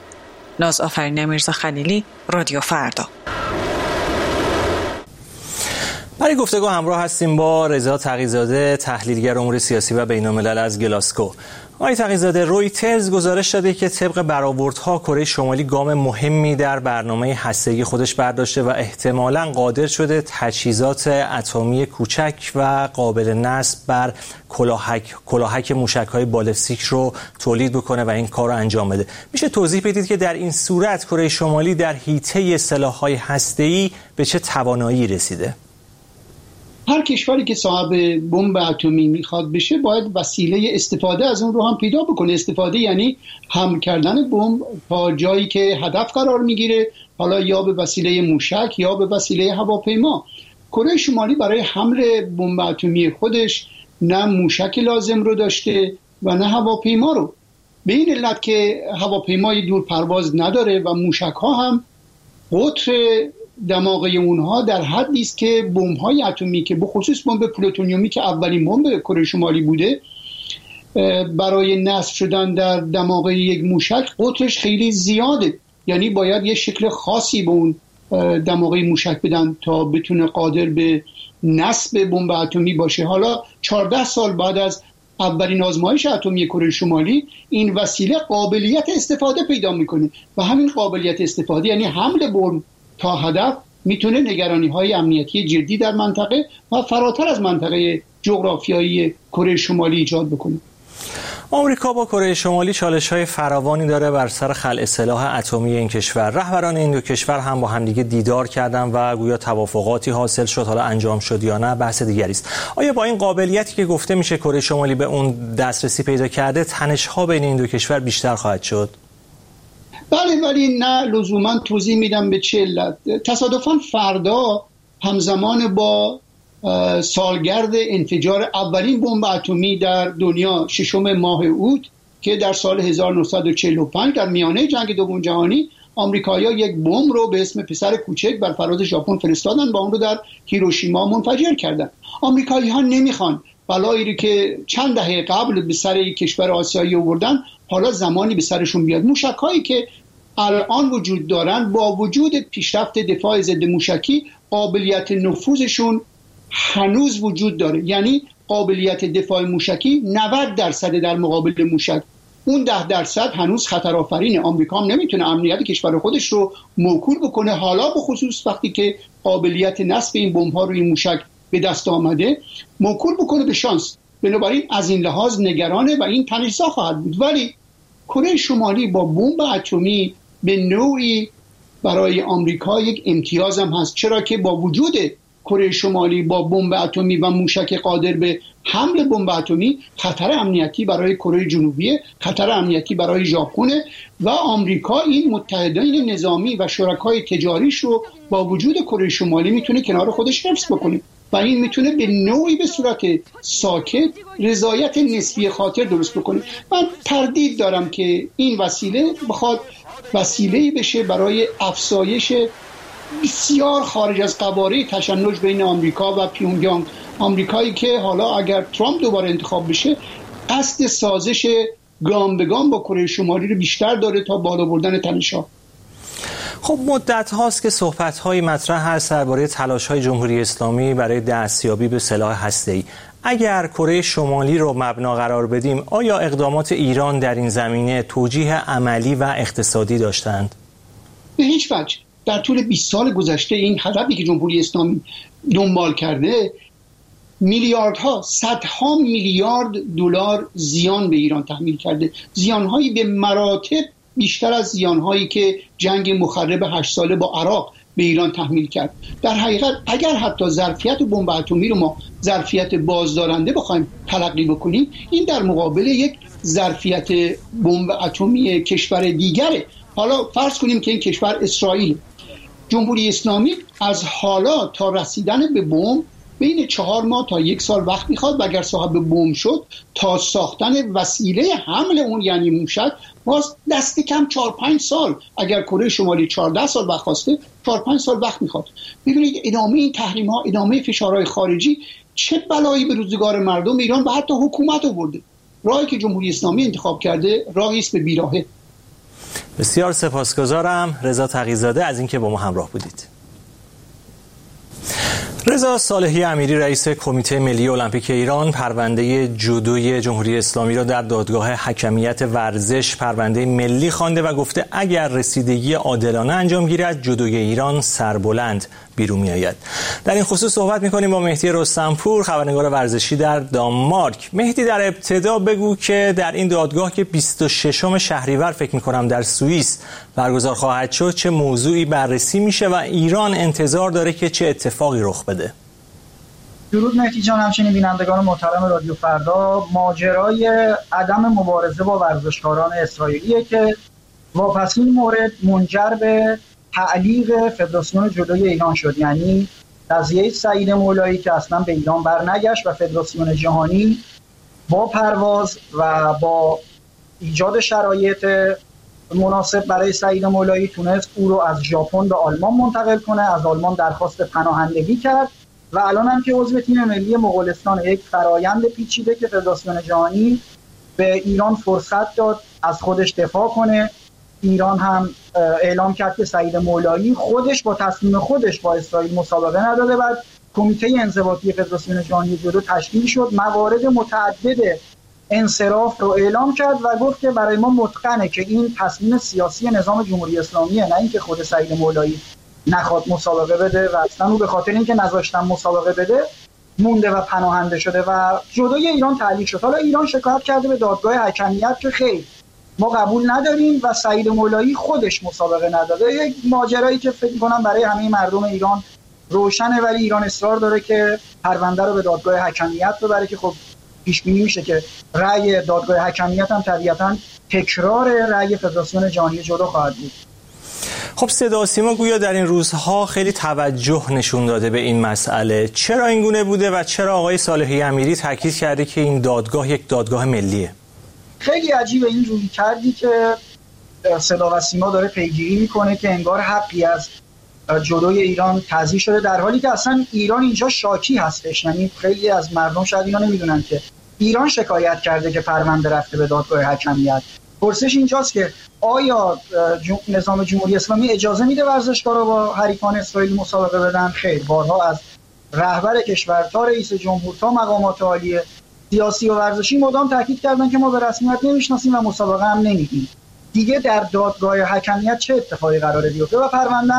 نازآفرین میرزا خلیلی، رادیو فردا. برای گفتگو همراه هستیم با رضا تقی‌زاده، تحلیلگر امور سیاسی و بین‌الملل از گلاسکو. آقای تقی‌زاده، رویترز گزارش داده که طبق برآوردها کره شمالی گام مهمی در برنامه هسته‌ای خودش برداشته و احتمالاً قادر شده تجهیزات اتمی کوچک و قابل نصب بر کلاهک موشک‌های بالستیک رو تولید بکنه و این کار رو انجام بده. میشه توضیح بدید که در این صورت کره شمالی در حیطه سلاح‌های هسته‌ای به چه توانایی رسیده؟ هر کشوری که صاحب بمب اتمی میخواد بشه باید وسیله استفاده از اون رو هم پیدا بکنه. استفاده یعنی حمل کردن بمب تا جایی که هدف قرار میگیره، حالا یا به وسیله موشک یا به وسیله هواپیما. کره شمالی برای حمل بمب اتمی خودش نه موشک لازم رو داشته و نه هواپیما رو. به این علت که هواپیمای دور پرواز نداره و موشک ها هم قطر دماغه اونها در حدی است که بمب‌های اتمی که به خصوص بمب پلوتونیومی که اولین بمب کره شمالی بوده برای نصب شدن در دماغه یک موشک قطرش خیلی زیاده، یعنی باید یه شکل خاصی به اون دماغه موشک بدن تا بتونه قادر به نصب بمب اتمی باشه. حالا 14 سال بعد از اولین آزمایش اتمی کره شمالی این وسیله قابلیت استفاده پیدا میکنه و همین قابلیت استفاده یعنی حمل بمب تا هدف میتونه نگرانی‌های امنیتی جدی در منطقه و فراتر از منطقه جغرافیایی کره شمالی ایجاد بکنه. آمریکا با کره شمالی چالش‌های فراوانی داره بر سر خلع سلاح اتمی این کشور. رهبران این دو کشور هم با همدیگه دیدار کردن و گویا توافقاتی حاصل شد، حالا انجام شد یا نه بحث دیگری است. آیا با این قابلیتی که گفته میشه کره شمالی به اون دسترسی پیدا کرده، تنش‌ها بین این دو کشور بیشتر خواهد شد؟ بله، ولی نه لزوما توضیح میدم به چه علت. تصادفاً فردا همزمان با سالگرد انفجار اولین بمب اتمی در دنیا 6 ماه اوت که در سال 1945 در میانه جنگ دوم جهانی آمریکایی‌ها یک بمب رو به اسم پسر کوچک بر فراز ژاپن فرستادن و اون رو در هیروشیما منفجر کردن. آمریکایی‌ها نمیخوان بلایی رو که چند دهه قبل به سر یک کشور آسیایی آوردن حالا زمانی به سرشون بیاد. موشک‌هایی که الان وجود دارن با وجود پیشرفت دفاع ضد موشکی قابلیت نفوذشون هنوز وجود داره، یعنی قابلیت دفاع موشکی 90% در مقابل موشک، اون 10% هنوز خطرآفرینه. آمریکا هم نمیتونه امنیت کشور خودش رو موکول بکنه، حالا به خصوص وقتی که قابلیت نصب این بمب‌ها روی موشک به دست آمده موکول بکنه به شانس. بنابراین از این لحاظ نگرانه و این تنش‌زا خواهد بود. ولی کره شمالی با بمب اتمی به نوعی برای آمریکا یک امتیاز هم هست، چرا که با وجود کره شمالی با بمب اتمی و موشک قادر به حمل بمب اتمی خطر امنیتی برای کره جنوبی، خطر امنیتی برای ژاپن و آمریکا این متحدین نظامی و شرکای تجاریش رو با وجود کره شمالی میتونه کنار خودش حفظ بکنه و این میتونه به نوعی به صورت ساکت رضایت نسبی خاطر درست بکنه. من تردید دارم که این وسیله بخواد وسیله‌ای بشه برای افزایش بسیار خارج از قواره تشنج بین آمریکا و پیونگیانگ. آمریکایی که حالا اگر ترامپ دوباره انتخاب بشه قصد سازش گام به گام با کره شمالی رو بیشتر داره تا بالا بردن تنش‌ها. خب مدت هاست که صحبت‌های مطرح هست درباره تلاش‌های جمهوری اسلامی برای دستیابی به سلاح هسته‌ای. اگر کره شمالی رو مبنا قرار بدیم، آیا اقدامات ایران در این زمینه توجیه عملی و اقتصادی داشتند؟ به هیچ وجه. در طول 20 سال گذشته این هدفی که جمهوری اسلامی دنبال کرده میلیاردها، صدها میلیارد دلار زیان به ایران تحمیل کرده، زیانهایی به مراتب بیشتر از زیانهایی که جنگ مخرب 8 ساله با عراق به ایران تحمیل کرد. در حقیقت اگر حتی ظرفیت بمب اتمی رو ما ظرفیت بازدارنده بخوایم تلقی بکنیم، این در مقابل یک ظرفیت بمب اتمی کشور دیگره. حالا فرض کنیم که این کشور اسرائیل. جمهوری اسلامی از حالا تا رسیدن به بمب بین 4 ماه تا 1 سال وقت میخواد و اگر صاحب بمب شد تا ساختن وسیله حمل اون یعنی موشک باز دست کم 4-5 سال، اگر کره شمالی 14 سال وقت خواسته 4-5 سال وقت میخواد. ببینید ادامه این تحریم ها، ادامه فشارهای خارجی چه بلایی به روزگار مردم ایران و حتی حکومت آورده. راهی که جمهوری اسلامی انتخاب کرده راهی است به بیراهه. بسیار سپاسگزارم رضا تقی‌زاده از اینکه با ما همراه بودید. رضا صالحی امیری رئیس کمیته ملی المپیک ایران پرونده جودوی جمهوری اسلامی را در دادگاه حکمیت ورزش پرونده ملی خوانده و گفته اگر رسیدگی عادلانه انجام گیرد جودوی ایران سربلند بیرون می‌آید. در این خصوص صحبت می‌کنیم با مهدی رستمپور، خبرنگار ورزشی در دانمارک. مهدی، در ابتدا بگو که در این دادگاه که 26 شهریور فکر می‌کنم در سوئیس برگزار خواهد شد چه موضوعی بررسی میشه و ایران انتظار داره که چه اتفاقی رخ بده؟ درود مهدی جان، همچنین بینندگان محترم رادیو فردا. ماجرای عدم مبارزه با ورزشکاران اسرائیلیه که واپس این مورد منجر به تعلیق فدراسیون جودوی ایران شد، یعنی قضیه سعید مولایی که اصلا به ایران برنگشت و فدراسیون جهانی با پرواز و با ایجاد شرایط مناسب برای سعید مولایی تونست او رو از ژاپن به آلمان منتقل کنه، از آلمان درخواست پناهندگی کرد و الان هم که عضو تیم ملی مغولستان، یک فرایند پیچیده که فدراسیون جهانی به ایران فرصت داد از خودش دفاع کنه. ایران هم اعلام کرد که سعید مولایی خودش با تصمیم خودش با اسرائیل مسابقه نداده. بعد کمیته انضباطی فدراسیون جهانی جودو تشکیل شد، موارد متعدد انصراف رو اعلام کرد و گفت که برای ما متقنه که این تصمیم سیاسی نظام جمهوری اسلامیه، نه اینکه خود سعید مولایی نخواد مسابقه بده و اصلا او به خاطر اینکه نذاشتن مسابقه بده مونده و پناهنده شده و جودوی ایران تعلیق شد. حالا ایران شکایت کرده به دادگاه حکمیت که خیر ما قبول نداریم و سعید مولایی خودش مسابقه نداده. یک ماجرایی که فکر می‌کنم برای همه مردم ایران روشنه، ولی ایران اصرار داره که پرونده رو به دادگاه حکمیت ببره که خب پیش بینی میشه که رأی دادگاه حکمیت هم طبیعتاً تکرار رأی فدراسیون جهانی جودو خواهد بود. خب صدا و سیما گویا در این روزها خیلی توجه نشون داده به این مسئله. چرا این گونه بوده و چرا آقای صالحی امیری تاکید کرده که این دادگاه یک دادگاه ملیه؟ خیلی عجیبه این روی کردی که صدا و سیما داره پیگیری میکنه که انگار حقی از جودوی ایران تضییع شده، در حالی که اصلا ایران اینجا شاکی هستش. یعنی خیلی از مردم شاید اینا نمیدونن که ایران شکایت کرده که پرونده رفته به دادگاه حکمیت. پرسش اینجاست که آیا نظام جمهوری اسلامی اجازه میده ورزشکارا با حریفان اسرائیل مسابقه بدن؟ خیر، بارها از رهبر کشور تا رئیس جمهور تا مقامات عالی سیاسی و ورزشی مدام تاکید کردن که ما به رسمیت نمیشناسیم و مسابقه هم نمیدیم. دیگه در دادگاه حکمیت چه اتفاقی قراره بیفته؟ و پرونده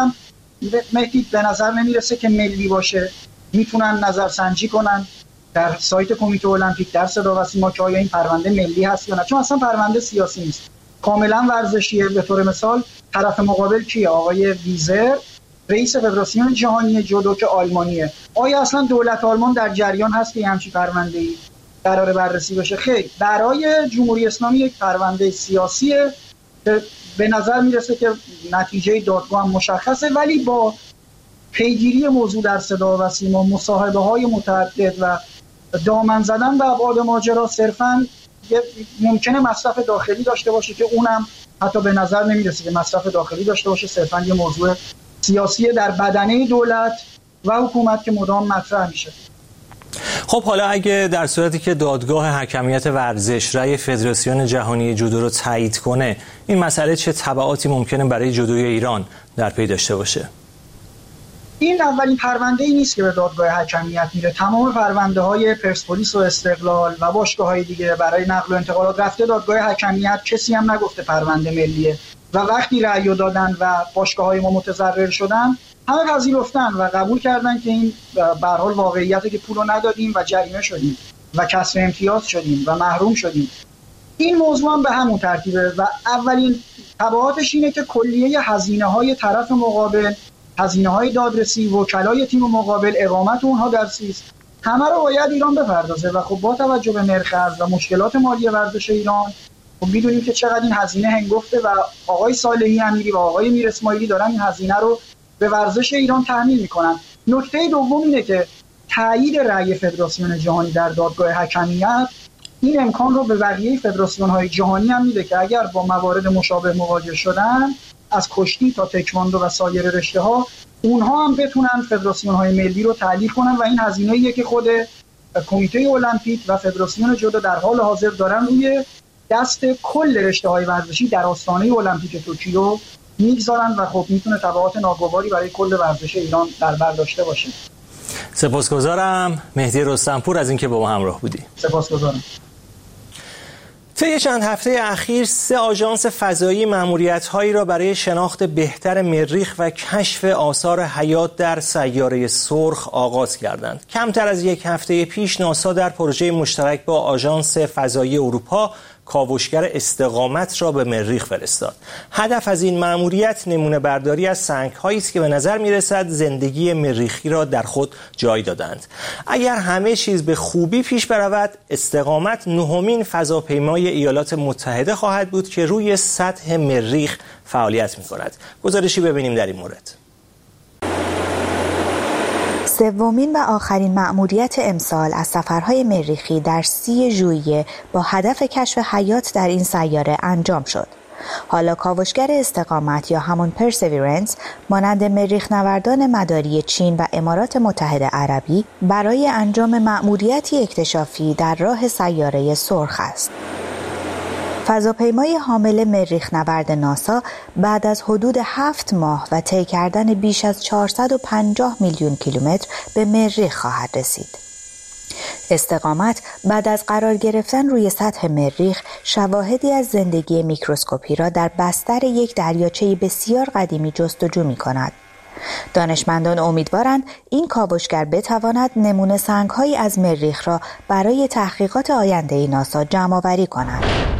مهدی به نظر نمیرسه که ملی باشه. میتونن نظرسنجی کنن در سایت کمیته المپیک، در صدا و سیما که آیا این پرونده ملی هست یا نه، چون اصلا پرونده سیاسی نیست، کاملا ورزشیه. به طور مثال طرف مقابل کیه؟ آقای ویزر، رئیس فدراسیون جهانی جودو که آلمانیه. آیا اصلا دولت آلمان در جریان هست که همچین پرونده‌ای قرار بررسی بشه؟ خیر، برای جمهوری اسلامی یک پرونده سیاسیه که به نظر میرسه که نتیجه دادگاه هم مشخصه، ولی با پیگیری موضوع در صدا و سیما، مصاحبه‌های متعدد و دامن زدن به ابعاد ماجرا، صرفاً ممکنه مصرف داخلی داشته باشه که اونم حتی به نظر نمیرسه که مصرف داخلی داشته باشه، صرفاً یه موضوع سیاسی در بدنه دولت و حکومت که مدام مطرح میشه. خب حالا اگه در صورتی که دادگاه حکمیت ورزش رأی فدراسیون جهانی جودو رو تایید کنه، این مسئله چه تبعاتی ممکنه برای جودوی ایران در پی داشته باشه؟ این اولین پرونده‌ای نیست که به دادگاه حکمیت میره. تمام پرونده‌های پرسپولیس و استقلال و باشگاه‌های دیگه برای نقل و انتقالات رفته دادگاه حکمیت، کسی هم نگفته پرونده ملیه و وقتی رأی دادن و باشگاه‌های ما متضرر شدن همه پذیرفتن و قبول کردن که این به هر حال واقعیته که پولو ندادیم و جریمه شدیم و کسر امتیاز شدیم و محروم شدیم. این موضوع هم به همون ترتیبه و اولین تبعاتش اینه که کلیه هزینه‌های طرف مقابل، هزینه‌های دادرسی، وکلای تیم مقابل، اقامت اونها در سوئیس، همه رو باید ایران بپردازه و خب با توجه به نرخ ارز و مشکلات مالی ورزش ایران خب می‌دونیم که چقدر این هزینه هنگفته و آقای صالحی امیری و آقای میر اسماعیلی دارن این هزینه رو به ورزش ایران تحمیل می‌کنن. نکته دوم اینه که تایید رأی فدراسیون جهانی در دادگاه حکمیت این امکان رو به بقیه فدراسیون‌های جهانی هم میده که اگر با موارد مشابه مواجه شدن، از کشتی تا تکواندو و سایر رشته‌ها، اونها هم بتونن فدراسیون‌های ملی رو تعلیق کنن و این هزینه‌ایه که خود کمیته المپیک و فدراسیون جودو در حال حاضر دارن روی دست کل رشته‌های ورزشی در آستانه المپیک توکیو میگذارن و خب میتونه تبعات ناگواری برای کل ورزش ایران در بر داشته باشه. سپاسگزارم مهدی رستمپور از اینکه با ما همراه بودی. سپاسگزارم. طی چند هفته اخیر 3 آژانس فضایی مأموریت‌هایی را برای شناخت بهتر مریخ و کشف آثار حیات در سیاره سرخ آغاز کردند. کمتر از یک هفته پیش ناسا در پروژه مشترک با آژانس فضایی اروپا کاوشگر استقامت را به مریخ فرستاد. هدف از این مأموریت نمونه برداری از سنگ‌هایی است که به نظر می‌رسد زندگی مریخی را در خود جای دادند. اگر همه چیز به خوبی پیش برود، استقامت 9مین فضاپیمای ایالات متحده خواهد بود که روی سطح مریخ فعالیت می‌کند. گزارشی ببینیم در این مورد. سومین و آخرین مأموریت امسال از سفرهای مریخی در 30 ژوئیه با هدف کشف حیات در این سیاره انجام شد. حالا کاوشگر استقامت یا همون پرسیورنس مانند مریخ نوردان مداری چین و امارات متحده عربی برای انجام مأموریتی اکتشافی در راه سیاره سرخ است. فضاپیمای حامل مریخ نورد ناسا بعد از حدود 7 ماه و طی کردن بیش از 450 میلیون کیلومتر به مریخ خواهد رسید. استقامت بعد از قرار گرفتن روی سطح مریخ شواهدی از زندگی میکروسکوپی را در بستر یک دریاچه بسیار قدیمی جستجو می کند. دانشمندان امیدوارند این کاوشگر بتواند نمونه سنگ‌هایی از مریخ را برای تحقیقات آینده ناسا جمع‌آوری کند.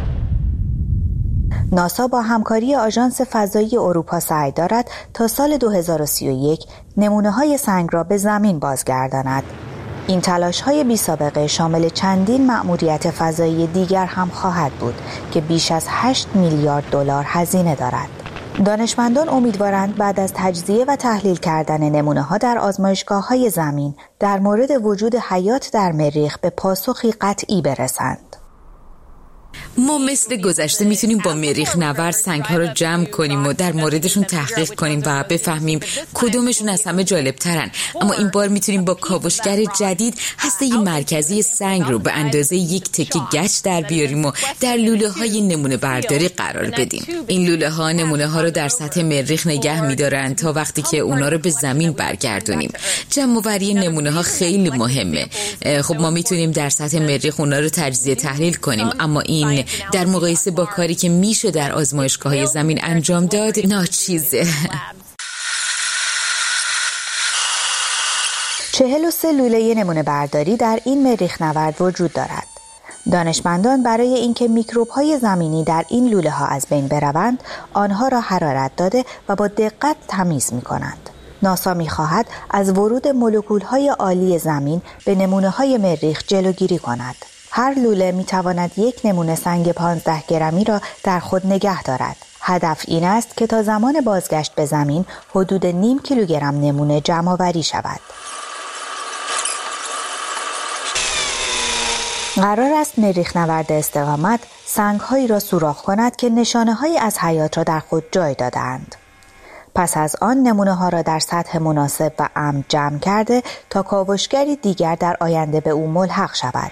ناسا با همکاری آژانس فضایی اروپا سعی دارد تا سال 2031 نمونه‌های سنگ را به زمین بازگرداند. این تلاش‌های بی‌سابقه شامل چندین مأموریت فضایی دیگر هم خواهد بود که بیش از 8 میلیارد دلار هزینه دارد. دانشمندان امیدوارند بعد از تجزیه و تحلیل کردن نمونه‌ها در آزمایشگاه‌های زمین در مورد وجود حیات در مریخ به پاسخی قطعی برسند. ما مثل گذشته میتونیم با مریخ نورد سنگ‌ها رو جمع کنیم و در موردشون تحقیق کنیم و بفهمیم کدومشون از همه جالب‌ترن، اما این بار میتونیم با کاوشگر جدید هسته مرکزی سنگ رو به اندازه یک تکه گچ در بیاریم و در لوله‌های نمونه برداری قرار بدیم. این لوله‌ها نمونه‌ها رو در سطح مریخ نگه می‌دارن تا وقتی که اونا رو به زمین برگردونیم. جمع‌آوری نمونه‌ها خیلی مهمه. خب ما میتونیم در سطح مریخ اونا رو تجزیه تحلیل کنیم، اما این در مقایسه با کاری که میشه در آزمایشگاه‌های زمین انجام داد ناچیزه. 43 لوله نمونه برداری در این مریخ نورد وجود دارد. دانشمندان برای اینکه میکروب‌های زمینی در این لوله‌ها از بین بروند، آنها را حرارت داده و با دقت تمیز می‌کنند. ناسا می‌خواهد از ورود مولکول‌های عالی زمین به نمونه‌های مریخ جلوگیری کند. هر لوله می‌تواند یک نمونه سنگ 15 گرمی را در خود نگه دارد. هدف این است که تا زمان بازگشت به زمین حدود نیم کیلوگرم نمونه جمع‌آوری شود. قرار است مریخ نورد استقامت سنگ‌هایی را سوراخ کند که نشانه‌هایی از حیات را در خود جای داده‌اند. پس از آن نمونه‌ها را در سطح مناسب و امن جمع کرده تا کاوشگری دیگر در آینده به او ملحق شود.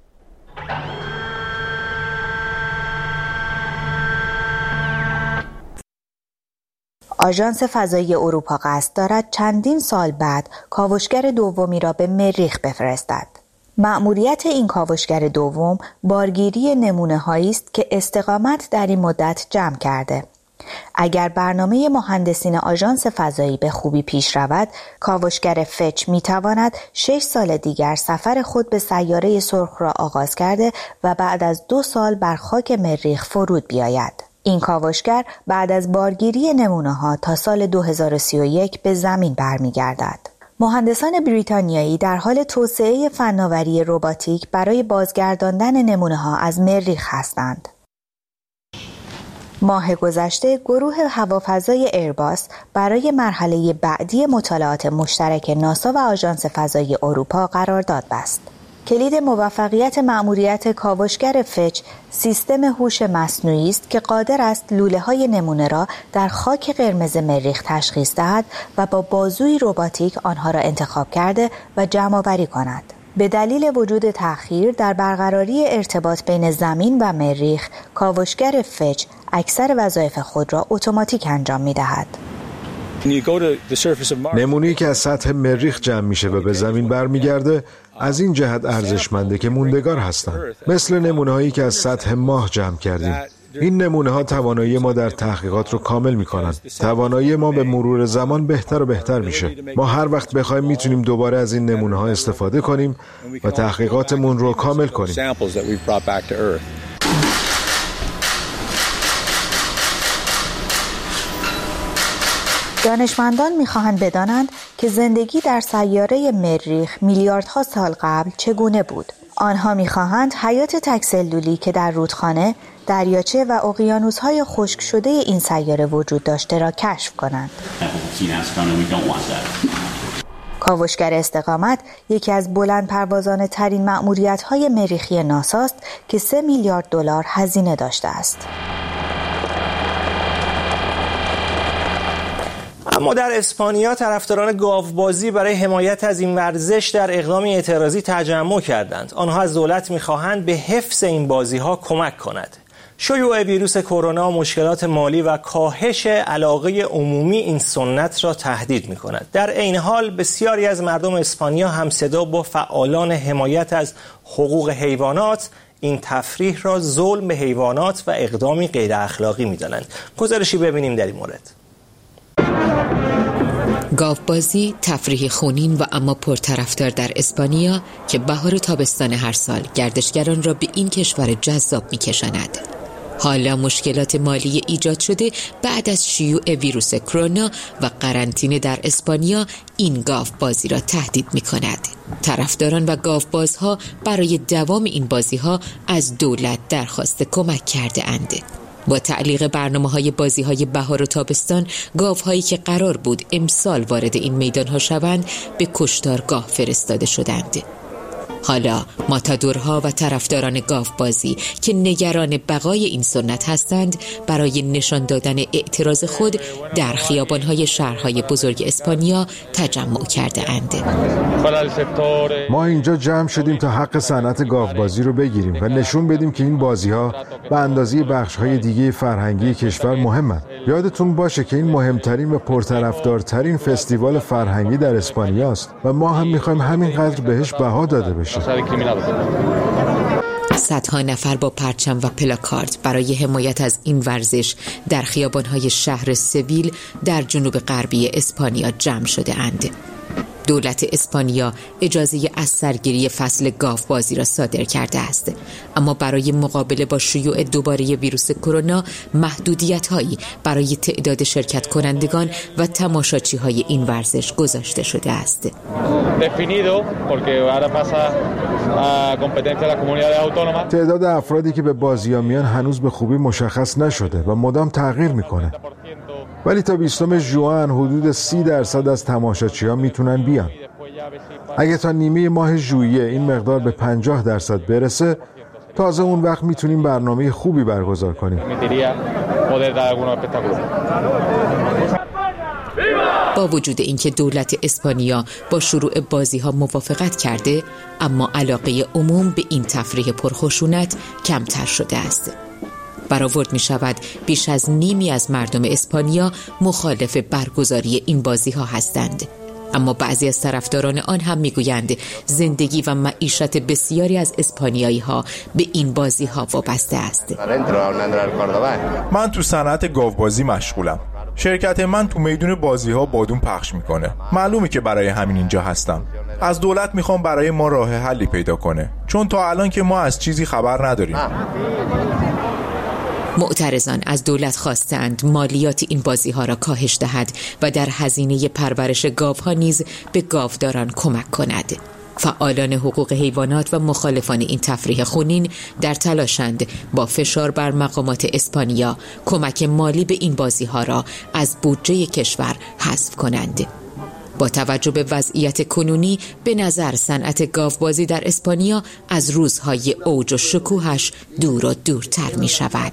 آژانس فضایی اروپا قصد دارد چندین سال بعد کاوشگر دومی را به مریخ بفرستد. مأموریت این کاوشگر دوم بارگیری نمونه‌هایی است که استقامت در این مدت جمع کرده. اگر برنامه مهندسین آژانس فضایی به خوبی پیش رود، کاوشگر فچ می‌تواند 6 سال دیگر سفر خود به سیاره سرخ را آغاز کرده و بعد از 2 سال بر خاک مریخ فرود بیاید. این کاوشگر بعد از بارگیری نمونه‌ها تا سال 2031 به زمین برمیگردد. مهندسان بریتانیایی در حال توسعه فناوری رباتیک برای بازگرداندن نمونه‌ها از مریخ هستند. ماه گذشته گروه هوافضای ایرباس برای مرحله بعدی مطالعات مشترک ناسا و آژانس فضایی اروپا قرارداد بست. کلید موفقیت مأموریت کاوشگر فچ سیستم هوش مصنوعی است که قادر است لوله‌های نمونه را در خاک قرمز مریخ تشخیص دهد و با بازوی رباتیک آنها را انتخاب کرده و جمع‌آوری کند. به دلیل وجود تأخیر در برقراری ارتباط بین زمین و مریخ، کاوشگر فچ اکثر وظایف خود را اتوماتیک انجام می‌دهد. نمونه‌ای که از سطح مریخ جمع میشه و به زمین برمیگرده از این جهت ارزشمنده که موندگار هستند. مثل نمونه‌هایی که از سطح ماه جمع کردیم. این نمونه‌ها توانایی ما در تحقیقات رو کامل می‌کنند. توانایی ما به مرور زمان بهتر و بهتر میشه. ما هر وقت بخوایم میتونیم دوباره از این نمونه‌ها استفاده کنیم و تحقیقاتمون رو کامل کنیم. دانشمندان می‌خواهند بدانند که زندگی در سیاره مریخ میلیاردها سال قبل چگونه بود. آنها می‌خواهند حیات تک‌سلولی که در رودخانه، دریاچه و اقیانوس‌های خشک شده این سیاره وجود داشته را کشف کنند. کاوشگر استقامت یکی از بلند پروازانه ترین مأموریت‌های مریخی ناساست که 3 میلیارد دلار هزینه داشته است. اما در اسپانیا طرفداران گاوبازی برای حمایت از این ورزش در اقدامی اعتراضی تجمع کردند. آنها از دولت می‌خواهند به حفظ این بازی‌ها کمک کند. شیوع ویروس کرونا، مشکلات مالی و کاهش علاقه عمومی این سنت را تهدید می‌کند. در عین حال بسیاری از مردم اسپانیا همصدا با فعالان حمایت از حقوق حیوانات این تفریح را ظلم به حیوانات و اقدامی غیر اخلاقی می‌دانند. گزارشی ببینیم در این مورد. گاوبازی تفریح خونین و اما پرطرفدار در اسپانیا که بهار و تابستان هر سال گردشگران را به این کشور جذاب می‌کشاند. حالا مشکلات مالی ایجاد شده بعد از شیوع ویروس کرونا و قرنطینه در اسپانیا این گاوبازی را تهدید می‌کند. طرفداران و گاوبازها برای دوام این بازی‌ها از دولت درخواست کمک کرده اند. با تعلیق برنامه‌های بازی‌های بهار و تابستان، گاوهایی که قرار بود امسال وارد این میدان‌ها شوند به کشتارگاه فرستاده شدند. حالا ماتادورها و طرفداران گاوبازی که نگران بقای این سنت هستند برای نشان دادن اعتراض خود در خیابان‌های شهرهای بزرگ اسپانیا تجمع کرده اند. ما اینجا جمع شدیم تا حق صنعت گاوبازی رو بگیریم و نشون بدیم که این بازی‌ها به اندازه بخش‌های دیگه فرهنگی کشور مهمند. یادتون باشه که این مهمترین و پرطرفدارترین فستیوال فرهنگی در اسپانیا است و ما هم می‌خوایم همینقدر بهش بها داده بشه. صدها نفر با پرچم و پلاکارد برای حمایت از این ورزش در خیابان‌های شهر سویل در جنوب غربی اسپانیا جمع شده اند. دولت اسپانیا اجازه از سرگیری فصل گاوبازی را صادر کرده است، اما برای مقابله با شیوع دوباره ویروس کرونا محدودیت‌هایی برای تعداد شرکت کنندگان و تماشاچی‌های این ورزش گذاشته شده است. تعداد افرادی که به بازی‌ها میان هنوز به خوبی مشخص نشده و مدام تغییر میکنه. ولی تا 20 ژوئن حدود 30% از تماشاچی‌ها میتونن بیان. اگه تا نیمه ماه ژوئیه این مقدار به 50% برسه، تازه اون وقت میتونیم برنامه خوبی برگزار کنیم. با وجود اینکه دولت اسپانیا با شروع بازی‌ها موافقت کرده، اما علاقه عموم به این تفریح پرخشونت کمتر شده است. برآورد می شود بیش از نیمی از مردم اسپانیا مخالف برگزاری این بازی‌ها هستند، اما بعضی از طرفداران آن هم می گویند زندگی و معیشت بسیاری از اسپانیایی‌ها به این بازی‌ها وابسته است. من تو صنعت گاوبازی مشغولم. شرکت من تو میدون بازی‌ها بادون پخش میکنه. معلومه که برای همین اینجا هستم. از دولت میخوام برای ما راه حلی پیدا کنه، چون تا الان که ما از چیزی خبر نداریم. معترضان از دولت خواستند مالیات این بازی‌ها را کاهش دهد و در هزینه پرورش گاوها نیز به گاوداران کمک کند. فعالان حقوق حیوانات و مخالفان این تفریح خونین در تلاشند با فشار بر مقامات اسپانیا کمک مالی به این بازی‌ها را از بودجه کشور حذف کنند. با توجه به وضعیت کنونی به نظر صنعت گاوبازی در اسپانیا از روزهای اوج و شکوهش دور و دورتر می شود.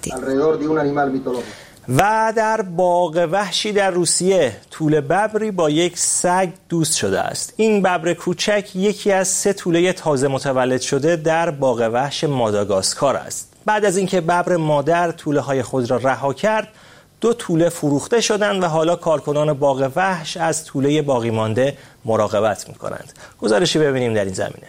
و در باغ وحشی در روسیه توله ببری با یک سگ دوست شده است. این ببر کوچک یکی از 3 توله تازه متولد شده در باغ وحش ماداگاسکار است. بعد از اینکه ببر مادر توله های خود را رها کرد، 2 توله فروخته شدند و حالا کارکنان باغ وحش از توله باقی مانده مراقبت می‌کنند. گزارشی ببینیم در این زمینه.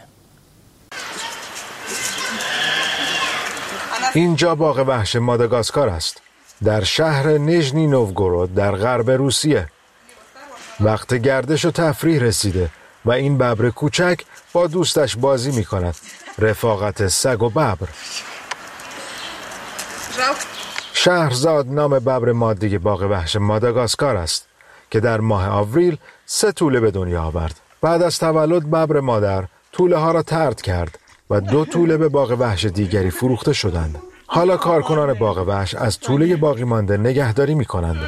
اینجا باغ وحش ماداگاسکار است، در شهر نیژنی نووگورود در غرب روسیه. وقت گردش و تفریح رسیده و این ببر کوچک با دوستش بازی می کند. رفاقت سگ و ببر. شهرزاد نام ببر مادی باغ وحش ماداگاسکار است که در ماه آوریل 3 توله به دنیا آورد. بعد از تولد ببر مادر توله ها را طرد کرد و 2 توله به باغ وحش دیگری فروخته شدند. حالا کارکنان باغ وحش از توله باقی مانده نگهداری می کنند.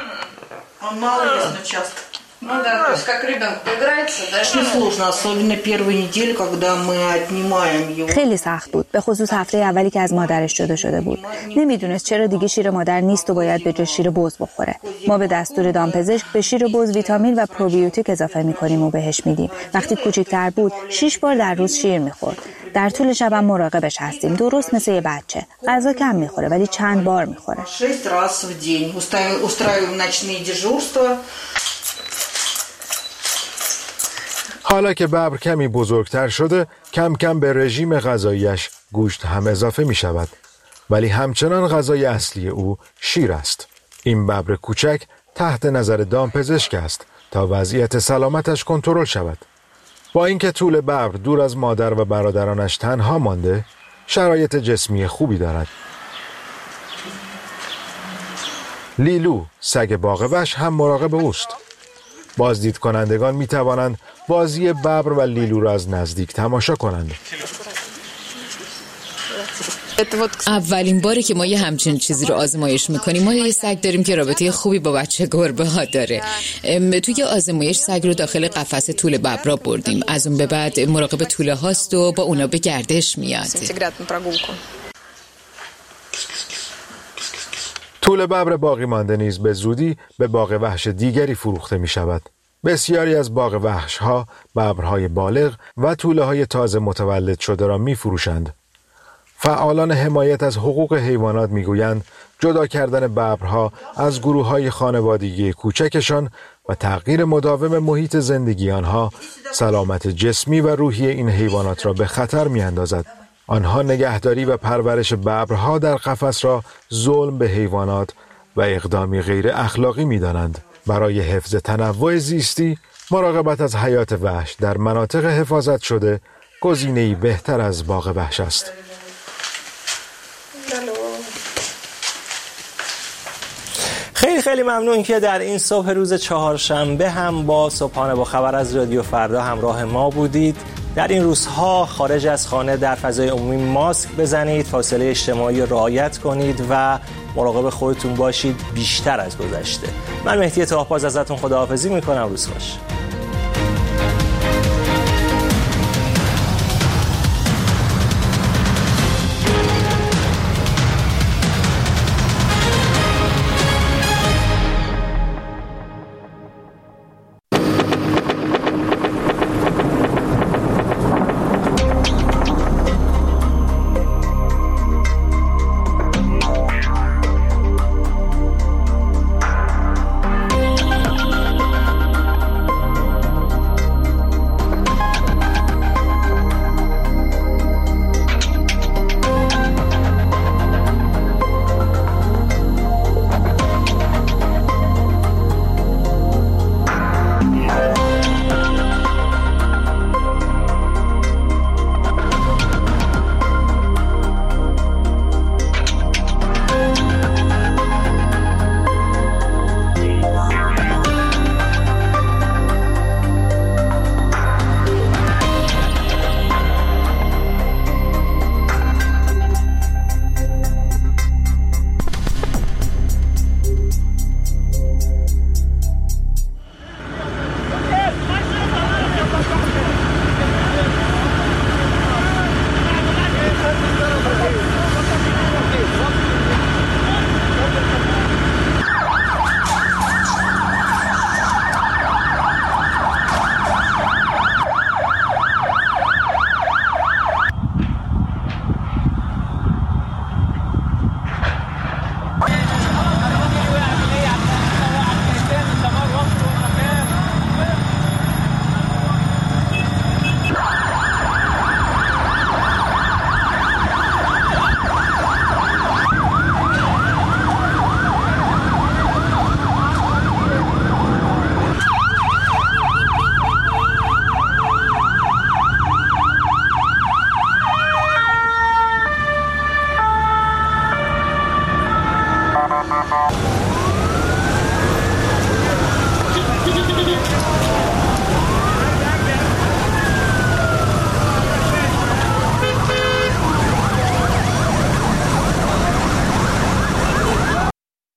خیلی سخت بود، به خصوص هفته اولی که از مادرش جدا شده بود. نمیدونست چرا دیگه شیر مادر نیست و باید به جای شیر بز بخوره. ما به دستور دامپزشک به شیر بز ویتامین و پروبیوتیک اضافه میکنیم و بهش میدیم. وقتی کوچیک‌تر بود 6 بار در روز شیر میخورد. در طول شب هم مراقبش هستیم، درست مثل یه بچه. غذا کم میخوره ولی چند بار میخوره. 6 раз в день устраиваем ночные дежурства. حالا که ببر کمی بزرگتر شده، کم کم به رژیم غذاییش گوشت هم اضافه می شود. ولی همچنان غذای اصلی او شیر است. این ببر کوچک تحت نظر دامپزشک است تا وضعیت سلامتش کنترل شود. با اینکه طول ببر دور از مادر و برادرانش تنها مانده، شرایط جسمی خوبی دارد. لیلو، سگ باغ وحش هم مراقب اوست. بازدید کنندگان می توانند بازی ببر و لیلو را از نزدیک تماشا کنند. اولین باره که ما یه همچین چیزی رو آزمایش میکنیم. ما یه سگ داریم که رابطه خوبی با بچه گربه ها داره. توی آزمایش سگ رو داخل قفس توله ببرا بردیم. از اون به بعد مراقب توله هاست و با اونا به گردش میاد. توله ببر باقی مانده نیز به زودی به باغ وحش دیگری فروخته می شود. بسیاری از باغ وحش ها ببرهای بالغ و توله های تازه متولد شده را می فروشند. فعالان حمایت از حقوق حیوانات می گویند جدا کردن ببرها از گروه های خانوادگی کوچکشان و تغییر مداوم محیط زندگی آنها سلامت جسمی و روحی این حیوانات را به خطر می اندازد. آنها نگهداری و پرورش ببرها در قفس را ظلم به حیوانات و اقدامی غیر اخلاقی می دانند. برای حفظ تنوع زیستی، مراقبت از حیات وحش در مناطق حفاظت شده گزینه‌ای بهتر از باغ وحش است. خیلی ممنون که در این صبح روز چهارشنبه هم با صبحانه با خبر از رادیو فردا همراه ما بودید. در این روزها خارج از خانه در فضای عمومی ماسک بزنید، فاصله اجتماعی رعایت کنید و مراقب خودتون باشید بیشتر از گذشته. من مهدی طاه‌باز ازتون خداحافظی میکنم. روز خوش.